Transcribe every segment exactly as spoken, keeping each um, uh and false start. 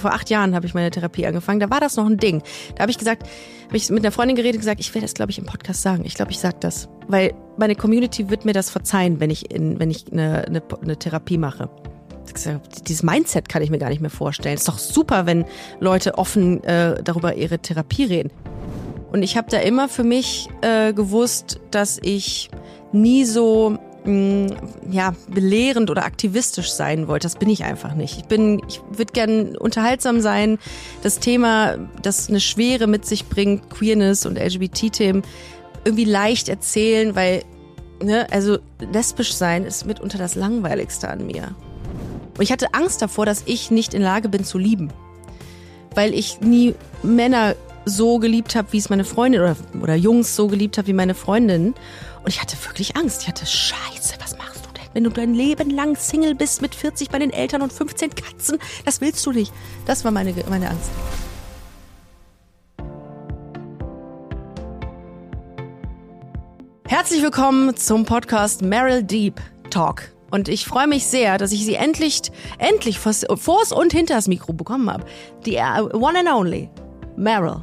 vor acht Jahren habe ich meine Therapie angefangen, da war das noch ein Ding. Da habe ich gesagt, habe ich mit einer Freundin geredet und gesagt, ich werde das, glaube ich, im Podcast sagen. Ich glaube, ich sage das. Weil meine Community wird mir das verzeihen, wenn ich, in, wenn ich eine, eine, eine Therapie mache. Dieses Mindset kann ich mir gar nicht mehr vorstellen. Ist doch super, wenn Leute offen äh, darüber ihre Therapie reden. Und ich habe da immer für mich äh, gewusst, dass ich nie so mh, ja, belehrend oder aktivistisch sein wollte. Das bin ich einfach nicht. Ich bin, ich würde gern unterhaltsam sein. Das Thema, das eine Schwere mit sich bringt, Queerness und L G B T-Themen, irgendwie leicht erzählen, weil, ne, also lesbisch sein ist mitunter das Langweiligste an mir. Und ich hatte Angst davor, dass ich nicht in Lage bin zu lieben. Weil ich nie Männer so geliebt habe, wie es meine Freundin oder, oder Jungs so geliebt habe wie meine Freundin. Und ich hatte wirklich Angst. Ich hatte, Scheiße, was machst du denn, wenn du dein Leben lang Single bist mit vierzig bei den Eltern und fünfzehn Katzen? Das willst du nicht. Das war meine, meine Angst. Herzlich willkommen zum Podcast Meryl Deep Talk. Und ich freue mich sehr, dass ich sie endlich, endlich vors, vors und hinters Mikro bekommen habe. Die one and only, Meryl.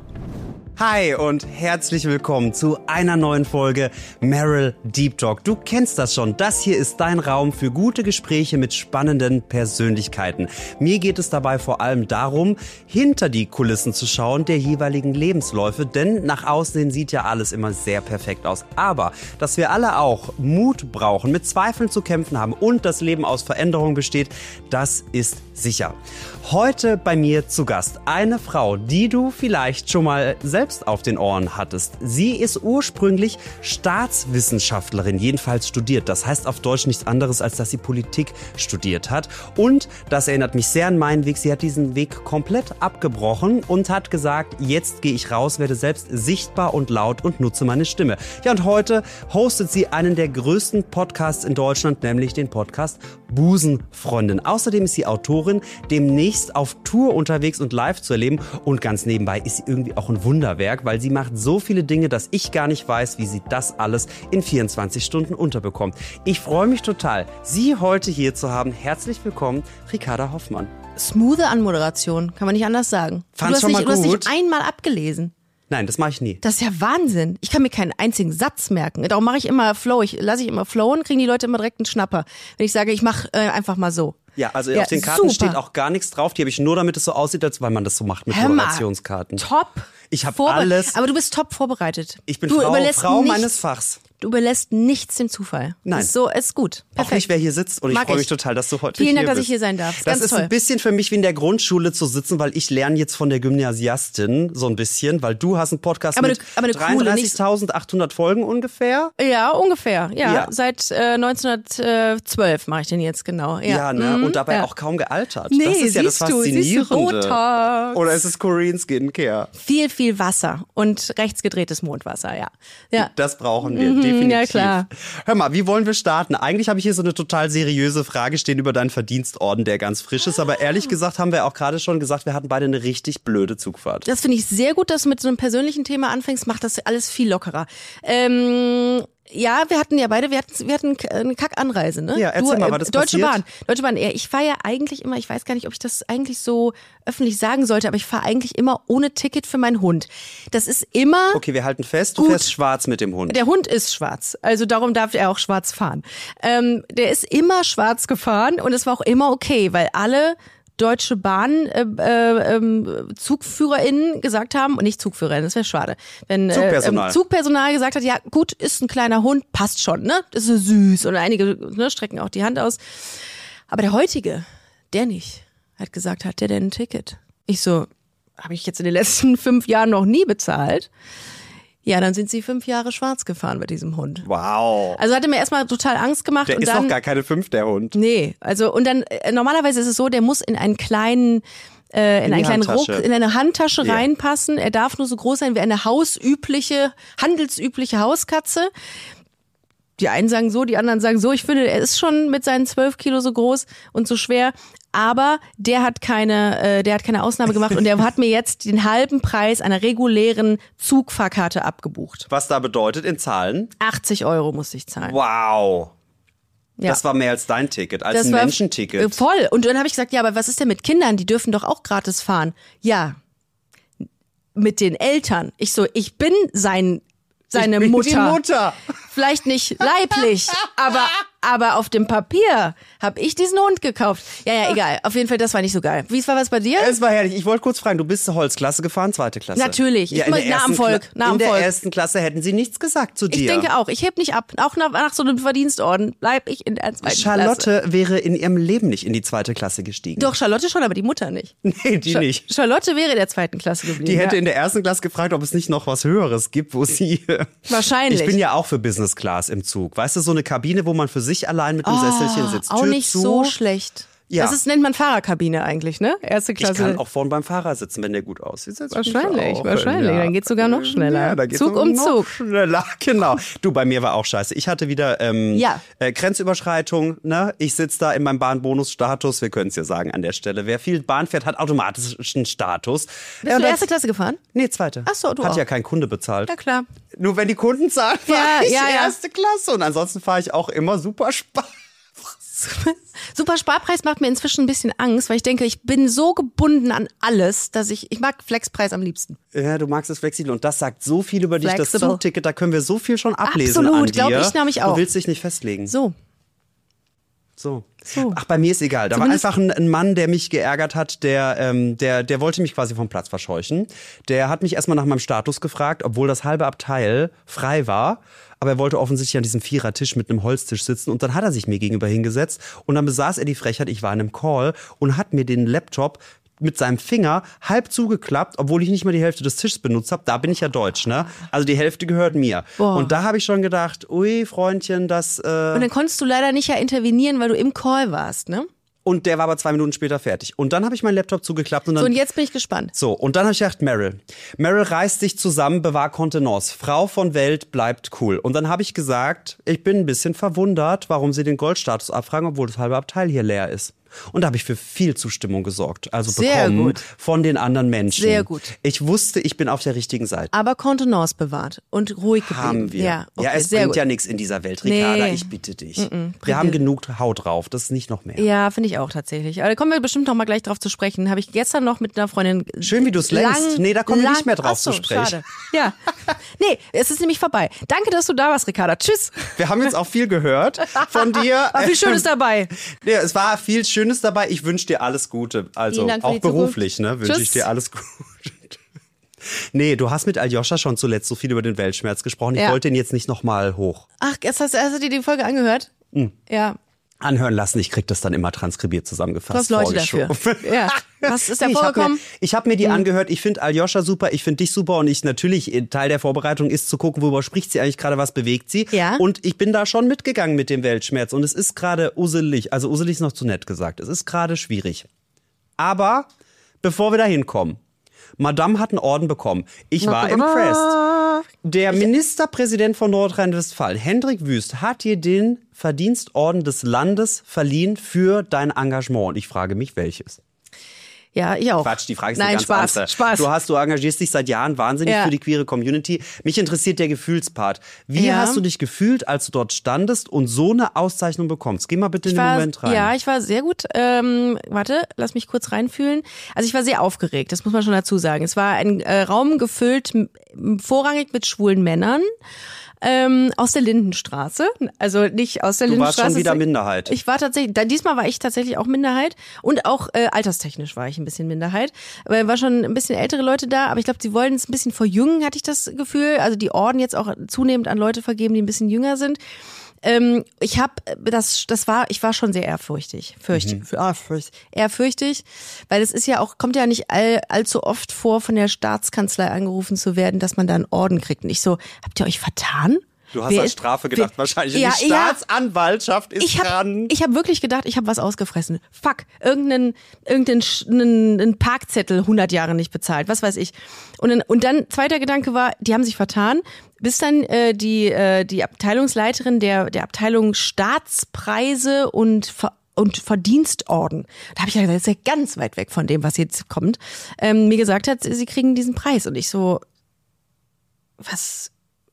Hi und herzlich willkommen zu einer neuen Folge Meryl Deep Talk. Du kennst das schon, das hier ist dein Raum für gute Gespräche mit spannenden Persönlichkeiten. Mir geht es dabei vor allem darum, hinter die Kulissen zu schauen der jeweiligen Lebensläufe, denn nach außen sieht ja alles immer sehr perfekt aus. Aber, dass wir alle auch Mut brauchen, mit Zweifeln zu kämpfen haben und das Leben aus Veränderungen besteht, das ist sicher. Heute bei mir zu Gast eine Frau, die du vielleicht schon mal selbst auf den Ohren hattest. Sie ist ursprünglich Staatswissenschaftlerin, jedenfalls studiert. Das heißt auf Deutsch nichts anderes, als dass sie Politik studiert hat. Und das erinnert mich sehr an meinen Weg. Sie hat diesen Weg komplett abgebrochen und hat gesagt, jetzt gehe ich raus, werde selbst sichtbar und laut und nutze meine Stimme. Ja, und heute hostet sie einen der größten Podcasts in Deutschland, nämlich den Podcast Busenfreundin. Außerdem ist sie Autorin, demnächst auf Tour unterwegs und live zu erleben. Und ganz nebenbei ist sie irgendwie auch ein Wunderwerk, weil sie macht so viele Dinge, dass ich gar nicht weiß, wie sie das alles in vierundzwanzig Stunden unterbekommt. Ich freue mich total, Sie heute hier zu haben. Herzlich willkommen, Ricarda Hoffmann. Smoothe Anmoderation, kann man nicht anders sagen. Fand's schon mal gut? Du hast nicht einmal abgelesen. Nein, das mache ich nie. Das ist ja Wahnsinn. Ich kann mir keinen einzigen Satz merken. Darum mache ich immer Flow. Ich lasse ich immer flowen, kriegen die Leute immer direkt einen Schnapper. Wenn ich sage, ich mache äh, einfach mal so. Ja, also ja, auf den Karten super. steht auch gar nichts drauf. Die habe ich nur, damit es so aussieht, als weil man das so macht mit Hör mal, Moderationskarten. Top. Ich habe Vorbe- alles. Aber du bist top vorbereitet. Ich bin du Frau, Frau nichts, meines Fachs. Du überlässt nichts dem Zufall. Nein. Ist so, ist gut. Perfekt. Auch nicht, wer hier sitzt. Und ich Mag freue mich ich. total, dass du heute Vielen hier Dank, dass bist. ich hier sein darf. Das Ganz ist toll. ein bisschen für mich wie in der Grundschule zu sitzen, weil ich lerne jetzt von der Gymnasiastin so ein bisschen, weil du hast einen Podcast aber mit eine, aber eine coole, dreiunddreißigtausendachthundert Folgen ungefähr. Ja, ungefähr. Ja, Ja. seit äh, neunzehnhundertzwölf mache ich den jetzt genau. Ja, Ja, ne? Mhm. Und dabei ja. auch kaum gealtert. Nee, das ist ja das siehst du, siehst du, Faszinierende. Botox. Oder ist es Korean Skincare? Viel, viel Wasser und rechtsgedrehtes Mondwasser, ja. Ja. Das brauchen wir, Mhm, definitiv. ja, klar. Hör mal, wie wollen wir starten? Eigentlich habe ich hier so eine total seriöse Frage stehen über deinen Verdienstorden, der ganz frisch ist. Aber ehrlich gesagt haben wir auch gerade schon gesagt, wir hatten beide eine richtig blöde Zugfahrt. Das finde ich sehr gut, dass du mit so einem persönlichen Thema anfängst, macht das alles viel lockerer. Ähm, ja, wir hatten ja beide, wir hatten, wir hatten eine Kackanreise, ne? Ja, erzähl du, mal, äh, war das Deutsche passiert? Bahn, Deutsche Bahn. Ja, ich fahre ja eigentlich immer, ich weiß gar nicht, ob ich das eigentlich so öffentlich sagen sollte, aber ich fahre eigentlich immer ohne Ticket für meinen Hund. Das ist immer... Okay, wir halten fest, du Gut. fährst schwarz mit dem Hund. Der Hund ist schwarz, also darum darf er auch schwarz fahren. Ähm, der ist immer schwarz gefahren und es war auch immer okay, weil alle Deutsche Bahn äh, äh, ähm, ZugführerInnen gesagt haben, und nicht ZugführerInnen, das wäre schade, wenn äh, Zugpersonal. ähm, Zugpersonal gesagt hat, ja gut, ist ein kleiner Hund, passt schon, ne? Das ist süß und einige ne, strecken auch die Hand aus. Aber der heutige, der nicht, hat gesagt, hat der denn ein Ticket? Ich so, habe ich jetzt in den letzten fünf Jahren noch nie bezahlt. Ja, dann sind sie fünf Jahre schwarz gefahren mit diesem Hund. Wow. Also hatte mir erstmal total Angst gemacht. Der und ist dann, noch gar keine fünf, der Hund. Nee, also und dann äh, normalerweise ist es so, der muss in einen kleinen äh, in, In die einen kleinen Handtasche. Ruck, in eine Handtasche Ja. reinpassen. Er darf nur so groß sein wie eine hausübliche, handelsübliche Hauskatze. Die einen sagen so, die anderen sagen so. Ich finde, er ist schon mit seinen zwölf Kilo so groß und so schwer. Aber der hat keine, äh, der hat keine Ausnahme gemacht und der hat mir jetzt den halben Preis einer regulären Zugfahrkarte abgebucht. Was da bedeutet in Zahlen? achtzig Euro musste ich zahlen. Wow. Ja. Das war mehr als dein Ticket, als das ein war Menschenticket. Voll. Und dann habe ich gesagt, ja, aber was ist denn mit Kindern? Die dürfen doch auch gratis fahren. Ja, mit den Eltern. Ich so, ich bin sein, seine ich bin Mutter. Die Mutter. Vielleicht nicht leiblich, aber, aber auf dem Papier habe ich diesen Hund gekauft. Ja, ja, egal. Auf jeden Fall, das war nicht so geil. Wie war was bei dir? Es war herrlich. Ich wollte kurz fragen, du bist zur Holzklasse gefahren, zweite Klasse? Natürlich. Ja, Ich muss nach dem Volk. Nach dem in der Volk. ersten Klasse hätten sie nichts gesagt zu dir. Ich denke auch. Ich heb nicht ab. Auch nach, nach so einem Verdienstorden bleib ich in der zweiten Charlotte Klasse. wäre in ihrem Leben nicht in die zweite Klasse gestiegen. Doch, Charlotte schon, aber die Mutter nicht. Nee, die Cha- nicht. Charlotte wäre in der zweiten Klasse geblieben. Die hätte ja. in der ersten Klasse gefragt, ob es nicht noch was Höheres gibt, wo sie... Wahrscheinlich. Ich bin ja auch für Business Class im Zug. Weißt du, so eine Kabine, wo man für sich allein mit einem Oh, Sesselchen sitzt. auch Tür nicht zu. so schlecht. Ja. Das ist, nennt man Fahrerkabine eigentlich, ne? Erste Klasse. Ich kann auch vorne beim Fahrer sitzen, wenn der gut aussieht. Setz mich Wahrscheinlich, auch wahrscheinlich. hin, ja. Dann geht's sogar noch schneller. Ja, da geht's Zug noch um noch Zug. Schneller, genau. Du, bei mir war auch scheiße. Ich hatte wieder ähm, Ja. äh, Grenzüberschreitung. Ne? Ich sitze da in meinem Bahnbonusstatus. Wir können es ja sagen an der Stelle. Wer viel Bahn fährt, hat automatischen Status. Bist Ja, du das- erste Klasse gefahren? Nee, zweite. Ach so, du Hat auch. ja kein Kunde bezahlt. Ja, klar. Nur wenn die Kunden zahlen, Ja, fahre ich ja, ja. erste Klasse. Und ansonsten fahre ich auch immer super Spaß. Super Sparpreis macht mir inzwischen ein bisschen Angst, weil ich denke, ich bin so gebunden an alles, dass ich, ich mag Flexpreis am liebsten. Ja, du magst es flexibel und das sagt so viel über dich, das Flexible. Zugticket, da können wir so viel schon ablesen Absolut, an dir. glaub ich nämlich auch. Du willst dich nicht festlegen. So. So. So. Ach, bei mir ist egal. Da Zumindest- war einfach ein, ein Mann, der mich geärgert hat, der, ähm, der, der wollte mich quasi vom Platz verscheuchen. Der hat mich erstmal nach meinem Status gefragt, obwohl das halbe Abteil frei war. Aber er wollte offensichtlich an diesem Vierertisch mit einem Holztisch sitzen. Und dann hat er sich mir gegenüber hingesetzt. Und dann besaß er die Frechheit, ich war in einem Call und hat mir den Laptop mit seinem Finger halb zugeklappt, obwohl ich nicht mal die Hälfte des Tisches benutzt habe. Da bin ich ja deutsch, ne? Also die Hälfte gehört mir. Boah. Und da habe ich schon gedacht, ui, Freundchen, das... Äh Und dann konntest du leider nicht ja intervenieren, weil du im Call warst, ne? Und der war aber zwei Minuten später fertig. Und dann habe ich meinen Laptop zugeklappt und dann... So, und jetzt bin ich gespannt. So, und dann habe ich gedacht, Meryl. Meryl reißt sich zusammen, bewahr Kontenance. Frau von Welt bleibt cool. Und dann habe ich gesagt, ich bin ein bisschen verwundert, warum sie den Goldstatus abfragen, obwohl das halbe Abteil hier leer ist. Und da habe ich für viel Zustimmung gesorgt. Also Sehr bekommen gut. von den anderen Menschen. Sehr gut. Ich wusste, ich bin auf der richtigen Seite. Aber Kontenance bewahrt und ruhig geblieben. Haben wir. Ja, okay, ja es sehr bringt gut. ja nichts in dieser Welt, Ricarda. Nee. Ich bitte dich. Mm-mm, wir haben bringt- genug Haut drauf. Das ist nicht noch mehr. Ja, finde ich auch tatsächlich. Aber da kommen wir bestimmt noch mal gleich drauf zu sprechen. Habe ich gestern noch mit einer Freundin. Schön, wie du es längst. lang- Nee, da kommen wir lang- nicht mehr drauf Ach so, zu sprechen. Schade. Ja. Nee, es ist nämlich vorbei. Danke, dass du da warst, Ricarda. Tschüss. Wir haben jetzt auch viel gehört von dir. War viel Schönes dabei. Ja, es war viel Schönes dabei. Ich wünsche dir alles Gute. Also Vielen Dank für auch die beruflich, ne, wünsche ich Tschüss. dir alles Gute. Nee, du hast mit Aljoscha schon zuletzt so viel über den Weltschmerz gesprochen. Ich Ja. wollte ihn jetzt nicht nochmal hoch Ach, jetzt hast, hast du dir die Folge angehört? Mhm. Ja. anhören lassen. Ich krieg das dann immer transkribiert zusammengefasst. Du hast Leute vorgeschoben. dafür. Ja. Was ist da Nee, ich habe mir, vorgekommen? ich hab mir die angehört. Ich finde Aljoscha super, ich finde dich super und ich natürlich, Teil der Vorbereitung ist zu gucken, worüber spricht sie eigentlich gerade, was bewegt sie. Ja. Und ich bin da schon mitgegangen mit dem Weltschmerz und es ist gerade uselig, also uselig ist noch zu nett gesagt, es ist gerade schwierig. Aber bevor wir da hinkommen, Madame hat einen Orden bekommen. Ich war impressed. Der Ministerpräsident von Nordrhein-Westfalen, Hendrik Wüst, hat dir den Verdienstorden des Landes verliehen für dein Engagement. Und ich frage mich, welches? Ja, ich auch. Quatsch, die Frage ist Nein, eine ganz Spaß, andere. Spaß. Du hast, du engagierst dich seit Jahren wahnsinnig Ja. für die queere Community. Mich interessiert der Gefühlspart. Wie Ja. hast du dich gefühlt, als du dort standest und so eine Auszeichnung bekommst? Geh mal bitte in Ich den war, Moment rein. Ja, ich war sehr gut. Ähm, warte, lass mich kurz reinfühlen. Also ich war sehr aufgeregt, das muss man schon dazu sagen. Es war ein äh, Raum gefüllt m- vorrangig mit schwulen Männern. Ähm, aus der Lindenstraße, also nicht aus der Du warst Lindenstraße. schon wieder Minderheit. Ich war tatsächlich, da, diesmal war ich tatsächlich auch Minderheit und auch äh, alterstechnisch war ich ein bisschen Minderheit. Aber war schon ein bisschen ältere Leute da, aber ich glaube, sie wollen es ein bisschen verjüngen, hatte ich das Gefühl. Also die Orden jetzt auch zunehmend an Leute vergeben, die ein bisschen jünger sind. Ähm, ich habe das, das war, ich war schon sehr ehrfurchtig, fürchtig, Mhm. ah, fürcht, ehrfürchtig, weil es ist ja auch, kommt ja nicht all, allzu oft vor, von der Staatskanzlei angerufen zu werden, dass man da einen Orden kriegt. Und ich so, habt ihr euch vertan? Du hast Wer als ist- Strafe gedacht, wer- wahrscheinlich. Ja, die ja. Staatsanwaltschaft ist Ich habe dran. ich hab wirklich gedacht, ich habe was ausgefressen. Fuck, irgendeinen irgendeinen Sch- einen, einen Parkzettel hundert Jahre nicht bezahlt, was weiß ich. Und dann, und dann zweiter Gedanke war, die haben sich vertan, bis dann äh, die äh, die Abteilungsleiterin der der Abteilung Staatspreise und Ver und Verdienstorden, da habe ich ja gesagt, das ist ja ganz weit weg von dem, was jetzt kommt, ähm, mir gesagt hat, sie kriegen diesen Preis. Und ich so, was...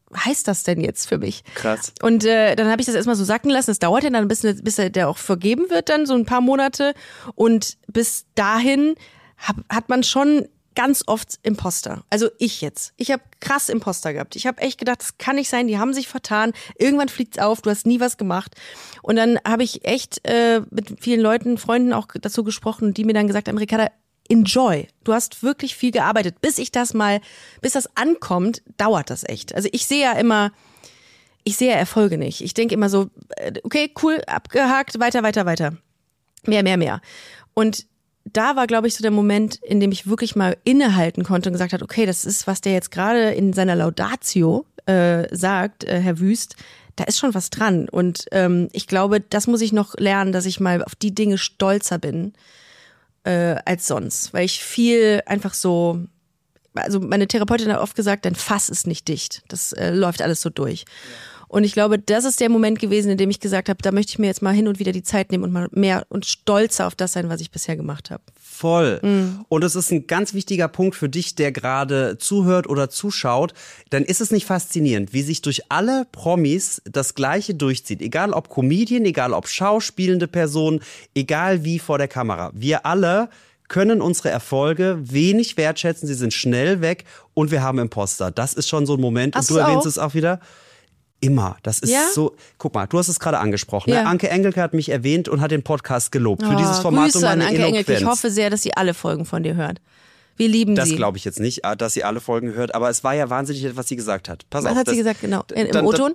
heißt das denn jetzt für mich? Krass. Und äh, dann habe ich das erstmal so sacken lassen. Das dauert ja dann, bis, bis der auch vergeben wird, dann so ein paar Monate. Und bis dahin hab, hat man schon ganz oft Imposter. Also ich jetzt. Ich habe krass Imposter gehabt. Ich habe echt gedacht, das kann nicht sein, die haben sich vertan. Irgendwann fliegt's auf, du hast nie was gemacht. Und dann habe ich echt äh, mit vielen Leuten, Freunden auch dazu gesprochen, die mir dann gesagt haben, Ricarda, enjoy. Du hast wirklich viel gearbeitet. Bis ich das mal, bis das ankommt, dauert das echt. Also ich sehe ja immer, ich sehe ja Erfolge nicht. Ich denke immer so, okay, cool, abgehakt, weiter, weiter, weiter. Mehr, mehr, mehr. Und da war, glaube ich, so der Moment, in dem ich wirklich mal innehalten konnte und gesagt habe, okay, das ist, was der jetzt gerade in seiner Laudatio äh, sagt, äh, Herr Wüst, da ist schon was dran. Und ähm, ich glaube, das muss ich noch lernen, dass ich mal auf die Dinge stolzer bin äh, als sonst. Weil ich viel einfach so, also meine Therapeutin hat oft gesagt, dein Fass ist nicht dicht. Das äh, läuft alles so durch. Ja. Und ich glaube, das ist der Moment gewesen, in dem ich gesagt habe, da möchte ich mir jetzt mal hin und wieder die Zeit nehmen und mal mehr und stolzer auf das sein, was ich bisher gemacht habe. Voll. Mhm. Und es ist ein ganz wichtiger Punkt für dich, der gerade zuhört oder zuschaut. Dann ist es nicht faszinierend, wie sich durch alle Promis das Gleiche durchzieht. Egal ob Comedian, egal ob schauspielende Person, egal wie vor der Kamera. Wir alle können unsere Erfolge wenig wertschätzen. Sie sind schnell weg und wir haben Imposter. Das ist schon so ein Moment. Hast und du du erwähnst auch? es auch wieder. Immer. Das ist ja? so, guck mal, du hast es gerade angesprochen. Ja. Ne? Anke Engelke hat mich erwähnt und hat den Podcast gelobt für dieses Format Grüße und meine an Anke Eloquenz. Engelke. Ich hoffe sehr, dass sie alle Folgen von dir hört. Wir lieben das sie. Das glaube ich jetzt nicht, dass sie alle Folgen hört, aber es war ja wahnsinnig nett, was sie gesagt hat. Pass was auf, hat das, sie gesagt, genau? Im dann, O-Ton?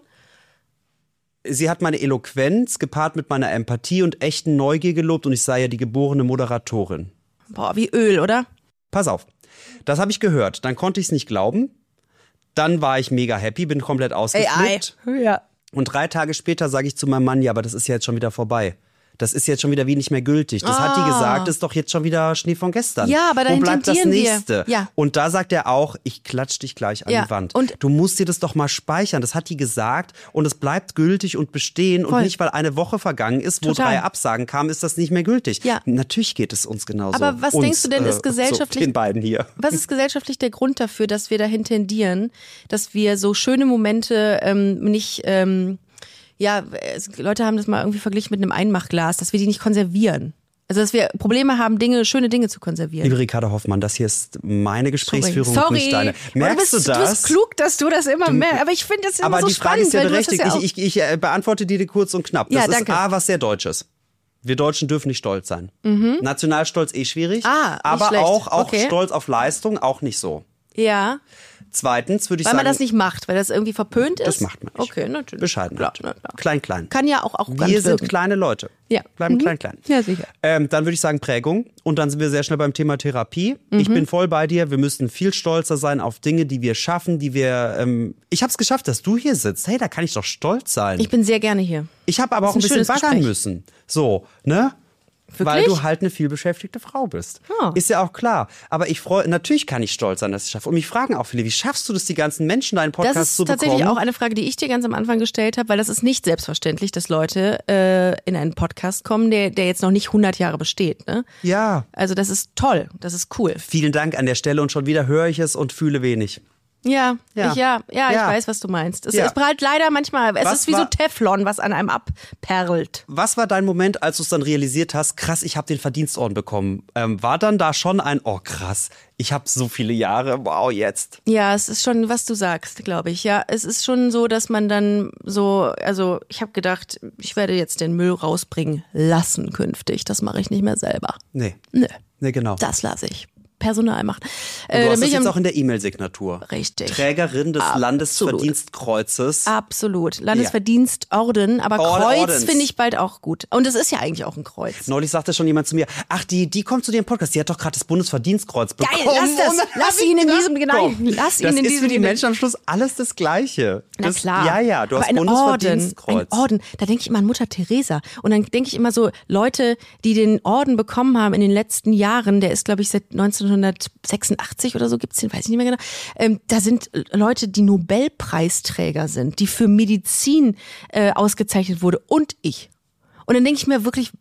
Sie hat meine Eloquenz gepaart mit meiner Empathie und echten Neugier gelobt und ich sei ja die geborene Moderatorin. Boah, wie Öl, oder? Pass auf, das habe ich gehört. Dann konnte ich es nicht glauben. Dann war ich mega happy, bin komplett ausgeflippt. A I. Ja. Und drei Tage später sage ich zu meinem Mann, ja, aber das ist ja jetzt schon wieder vorbei. Das ist jetzt schon wieder wie nicht mehr gültig. Das Ah. hat die gesagt, das ist doch jetzt schon wieder Schnee von gestern. Ja, aber dahin Wo bleibt das tendieren wir. Nächste? Ja. Und da sagt er auch, ich klatsch dich gleich an Ja. die Wand. Und du musst dir das doch mal speichern. Das hat die gesagt und es bleibt gültig und bestehen. Voll. Und nicht, weil eine Woche vergangen ist, wo Total. drei Absagen kamen, ist das nicht mehr gültig. Ja. Natürlich geht es uns genauso. Aber was uns, denkst du denn, ist äh, gesellschaftlich- So, den beiden hier. Was ist gesellschaftlich der Grund dafür, dass wir dahin tendieren, dass wir so schöne Momente ähm, nicht, ähm, ja, es, Leute haben das mal irgendwie verglichen mit einem Einmachglas, dass wir die nicht konservieren. Also dass wir Probleme haben, Dinge, schöne Dinge zu konservieren. Liebe Ricarda Hoffmann, das hier ist meine Gesprächsführung, Sorry. und nicht deine. Merkst du, bist, du das? Du bist klug, dass du das immer mehr, aber ich finde das immer Aber so die Frage spannend. ist ja weil du hast das berechtigt. ja auch- ich, ich, ich äh, beantworte die dir kurz und knapp. Das Ja, ist danke. A, was sehr Deutsches. Wir Deutschen dürfen nicht stolz sein. Nationalstolz eh schwierig, Ah, nicht aber schlecht. auch, auch Okay. Stolz auf Leistung auch nicht so. Ja, Zweitens würde ich weil sagen, man das nicht macht, weil das irgendwie verpönt ist. das macht man nicht. Okay, natürlich. Bescheidenheit. Klar, na klar. Klein, klein. Kann ja auch, auch ganz Wir sind wirken. kleine Leute. Ja. Bleiben Mhm. klein, klein. Ja, sicher. Ähm, dann würde ich sagen Prägung. Und dann sind wir sehr schnell beim Thema Therapie. Ich Mhm. bin voll bei dir. Wir müssen viel stolzer sein auf Dinge, die wir schaffen, die wir... Ähm, ich habe es geschafft, dass du hier sitzt. Hey, da kann ich doch stolz sein. Ich bin sehr gerne hier. Ich habe aber auch ein Das ist ein bisschen schönes baggern Gespräch. müssen. So, ne? Wirklich? Weil du halt eine vielbeschäftigte Frau bist. Ah. Ist ja auch klar. Aber ich freue, natürlich kann ich stolz sein, dass ich es schaffe. Und mich fragen auch viele, wie schaffst du das, die ganzen Menschen deinen Podcast Das ist zu tatsächlich bekommen? auch eine Frage, die ich dir ganz am Anfang gestellt habe, weil das ist nicht selbstverständlich, dass Leute äh, in einen Podcast kommen, der, der jetzt noch nicht hundert Jahre besteht. Ne? Ja. Also das ist toll, das ist cool. Vielen Dank an der Stelle und schon wieder höre ich es und fühle wenig. Ja, Ja. Ich, ja, ja, ich Ja. weiß, was du meinst. Es Ja. ist halt leider manchmal, es Was ist wie so war- Teflon, was an einem abperlt. Was war dein Moment, als du es dann realisiert hast, krass, ich habe den Verdienstorden bekommen? Ähm, war dann da schon ein, oh krass, ich habe so viele Jahre, wow, jetzt. Ja, es ist schon, was du sagst, glaube ich. Ja, es ist schon so, dass man dann so, also ich habe gedacht, ich werde jetzt den Müll rausbringen lassen künftig. Das mache ich nicht mehr selber. Nee, Nö, nee, genau. das lasse ich. Personal machen. Und Äh, du dann hast bin das ich jetzt am- auch in der E-Mail-Signatur. Richtig. Trägerin des Absolut. Landesverdienstkreuzes. Absolut. Landesverdienstorden, aber Orden- Kreuz Ordens. finde ich bald auch gut. Und es ist ja eigentlich auch ein Kreuz. Neulich sagte schon jemand zu mir, ach, die, die kommt zu dir im Podcast, die hat doch gerade das Bundesverdienstkreuz bekommen. Geil, lass das. Und dann Lass hab ich ihn in gedacht, diesem- genau, komm, lass ihn das in ist diesem- für die Menschen am Schluss alles das Gleiche. Na Das, klar. Ja, ja, du aber hast ein Orden, Bundesverdienstkreuz. ein Orden, da denke ich immer an Mutter Teresa. Und dann denke ich immer so, Leute, die den Orden bekommen haben in den letzten Jahren, der ist, glaube ich, seit neunzehnhundertsechsundachtzig oder so gibt's den, weiß ich nicht mehr genau. Ähm, da sind Leute, die Nobelpreisträger sind, die für Medizin äh, ausgezeichnet wurde und ich. Und dann denke ich mir wirklich,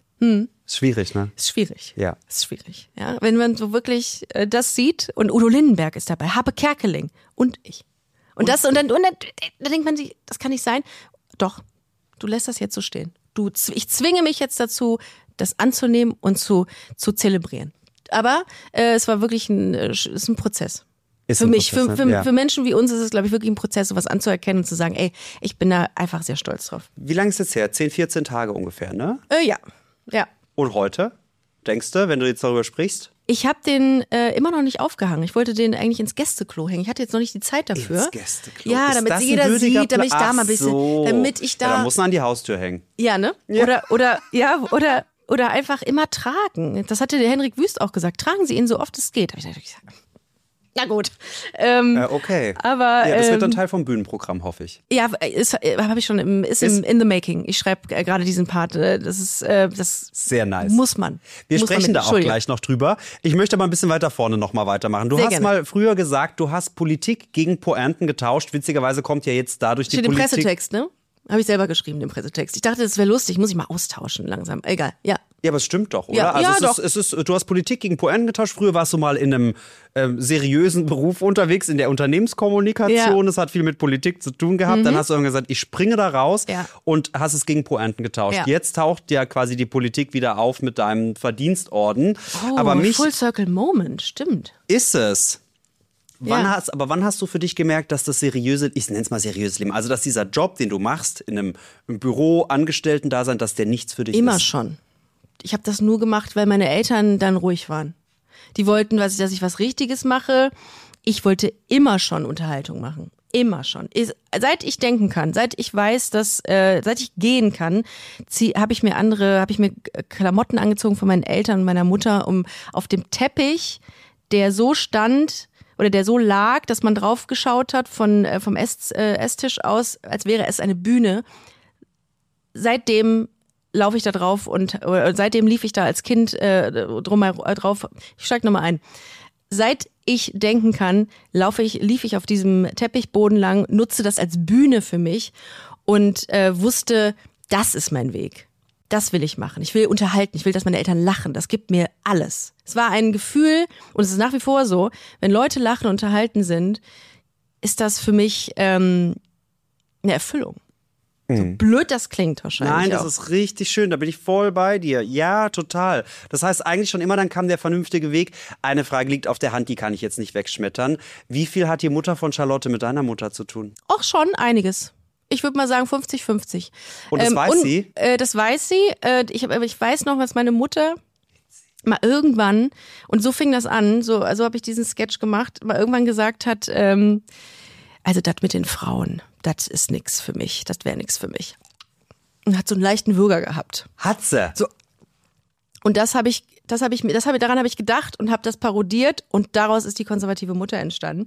Ist schwierig, ne? ist schwierig. Ja. Ist schwierig. Ja, wenn man so wirklich äh, das sieht und Udo Lindenberg ist dabei, Happe Kerkeling und ich. Und das und dann, und dann, dann denkt man sich, das kann nicht sein. Doch, du lässt das jetzt so stehen. Du, ich zwinge mich jetzt dazu, das anzunehmen und zu, zu zelebrieren. Aber äh, es war wirklich ein, es ist ein Prozess. Ist für ein mich, Prozess, für, für, ja. für Menschen wie uns ist es, glaube ich, wirklich ein Prozess, sowas anzuerkennen und zu sagen, ey, ich bin da einfach sehr stolz drauf. Wie lange ist es her? zehn, vierzehn Tage ungefähr, ne? Äh, ja, ja. Und heute? Denkst du, wenn du jetzt darüber sprichst? Ich habe den äh, immer noch nicht aufgehangen. Ich wollte den eigentlich ins Gästeklo hängen. Ich hatte jetzt noch nicht die Zeit dafür. Ins Gästeklo? Ja, damit jeder sieht, damit ich da mal ein bisschen, so. damit ich da. Ja, da muss man an die Haustür hängen. Ja, ne? Ja. Oder, oder, ja, oder, oder einfach immer tragen. Das hatte der Henrik Wüst auch gesagt. Tragen Sie ihn so oft es geht. Hab ich gesagt, na gut. Ähm, äh, okay. Aber, ja, das ähm, wird dann Teil vom Bühnenprogramm, hoffe ich. Ja, ist, habe ich schon, im, ist, ist im in the making. Ich schreibe äh, gerade diesen Part. Äh, das ist, äh, das sehr nice. Muss man. Wir muss sprechen man da auch gleich noch drüber. Ich möchte aber ein bisschen weiter vorne noch mal weitermachen. Du sehr hast gerne. mal früher gesagt, du hast Politik gegen Pointen getauscht. Witzigerweise kommt ja jetzt dadurch die Steht Politik. Im Pressetext, ne? Habe ich selber geschrieben, den Pressetext. Ich dachte, das wäre lustig, muss ich mal austauschen langsam. Egal, ja. Ja, aber es stimmt doch, oder? Ja, also ja, es doch. Ist, es ist, du hast Politik gegen Pointen getauscht. Früher warst du mal in einem ähm, seriösen Beruf unterwegs, in der Unternehmenskommunikation. Ja. Das hat viel mit Politik zu tun gehabt. Mhm. Dann hast du irgendwann gesagt, ich springe da raus ja. und hast es gegen Pointen getauscht. Ja. Jetzt taucht ja quasi die Politik wieder auf mit deinem Verdienstorden. Oh, aber mich Full Circle Moment, stimmt. Ist es. Wann ja. hast, aber wann hast du für dich gemerkt, dass das seriöse, ich nenne es mal seriöses Leben, also dass dieser Job, den du machst, in einem im Büro, Angestellten-Dasein, dass der nichts für dich Immer ist? Immer schon. Ich habe das nur gemacht, weil meine Eltern dann ruhig waren. Die wollten, dass ich, dass ich was Richtiges mache. Ich wollte immer schon Unterhaltung machen. Immer schon. Seit ich denken kann, seit ich weiß, dass, äh, seit ich gehen kann, habe ich mir andere, habe ich mir Klamotten angezogen von meinen Eltern und meiner Mutter, um auf dem Teppich, der so stand oder der so lag, dass man drauf geschaut hat von äh, vom Ess, äh, Esstisch aus, als wäre es eine Bühne. Seitdem laufe ich da drauf und äh, seitdem lief ich da als Kind äh, drum äh, drauf. Ich steig nochmal ein. Seit ich denken kann, laufe ich, lief ich auf diesem Teppichboden lang, nutze das als Bühne für mich und äh, wusste, das ist mein Weg. Das will ich machen. Ich will unterhalten. Ich will, dass meine Eltern lachen. Das gibt mir alles. Es war ein Gefühl, und es ist nach wie vor so, wenn Leute lachen und unterhalten sind, ist das für mich ähm, eine Erfüllung. So blöd das klingt wahrscheinlich. Nein, das auch. ist richtig schön, da bin ich voll bei dir. Ja, total. Das heißt eigentlich schon immer, dann kam der vernünftige Weg. Eine Frage liegt auf der Hand, die kann ich jetzt nicht wegschmettern. Wie viel hat die Mutter von Charlotte mit deiner Mutter zu tun? Auch schon einiges. Ich würde mal sagen fünfzig fünfzig. Und das ähm, weiß und, sie? Äh, das weiß sie. Äh, ich, hab, ich weiß noch, was meine Mutter mal irgendwann, und so fing das an, so also habe ich diesen Sketch gemacht, mal irgendwann gesagt hat, ähm, also das mit den Frauen, das ist nix für mich, das wäre nix für mich. Und hat so einen leichten Würger gehabt. Hat sie? So. Und das habe ich, das habe ich mir, das habe daran habe ich gedacht und habe das parodiert und daraus ist die konservative Mutter entstanden.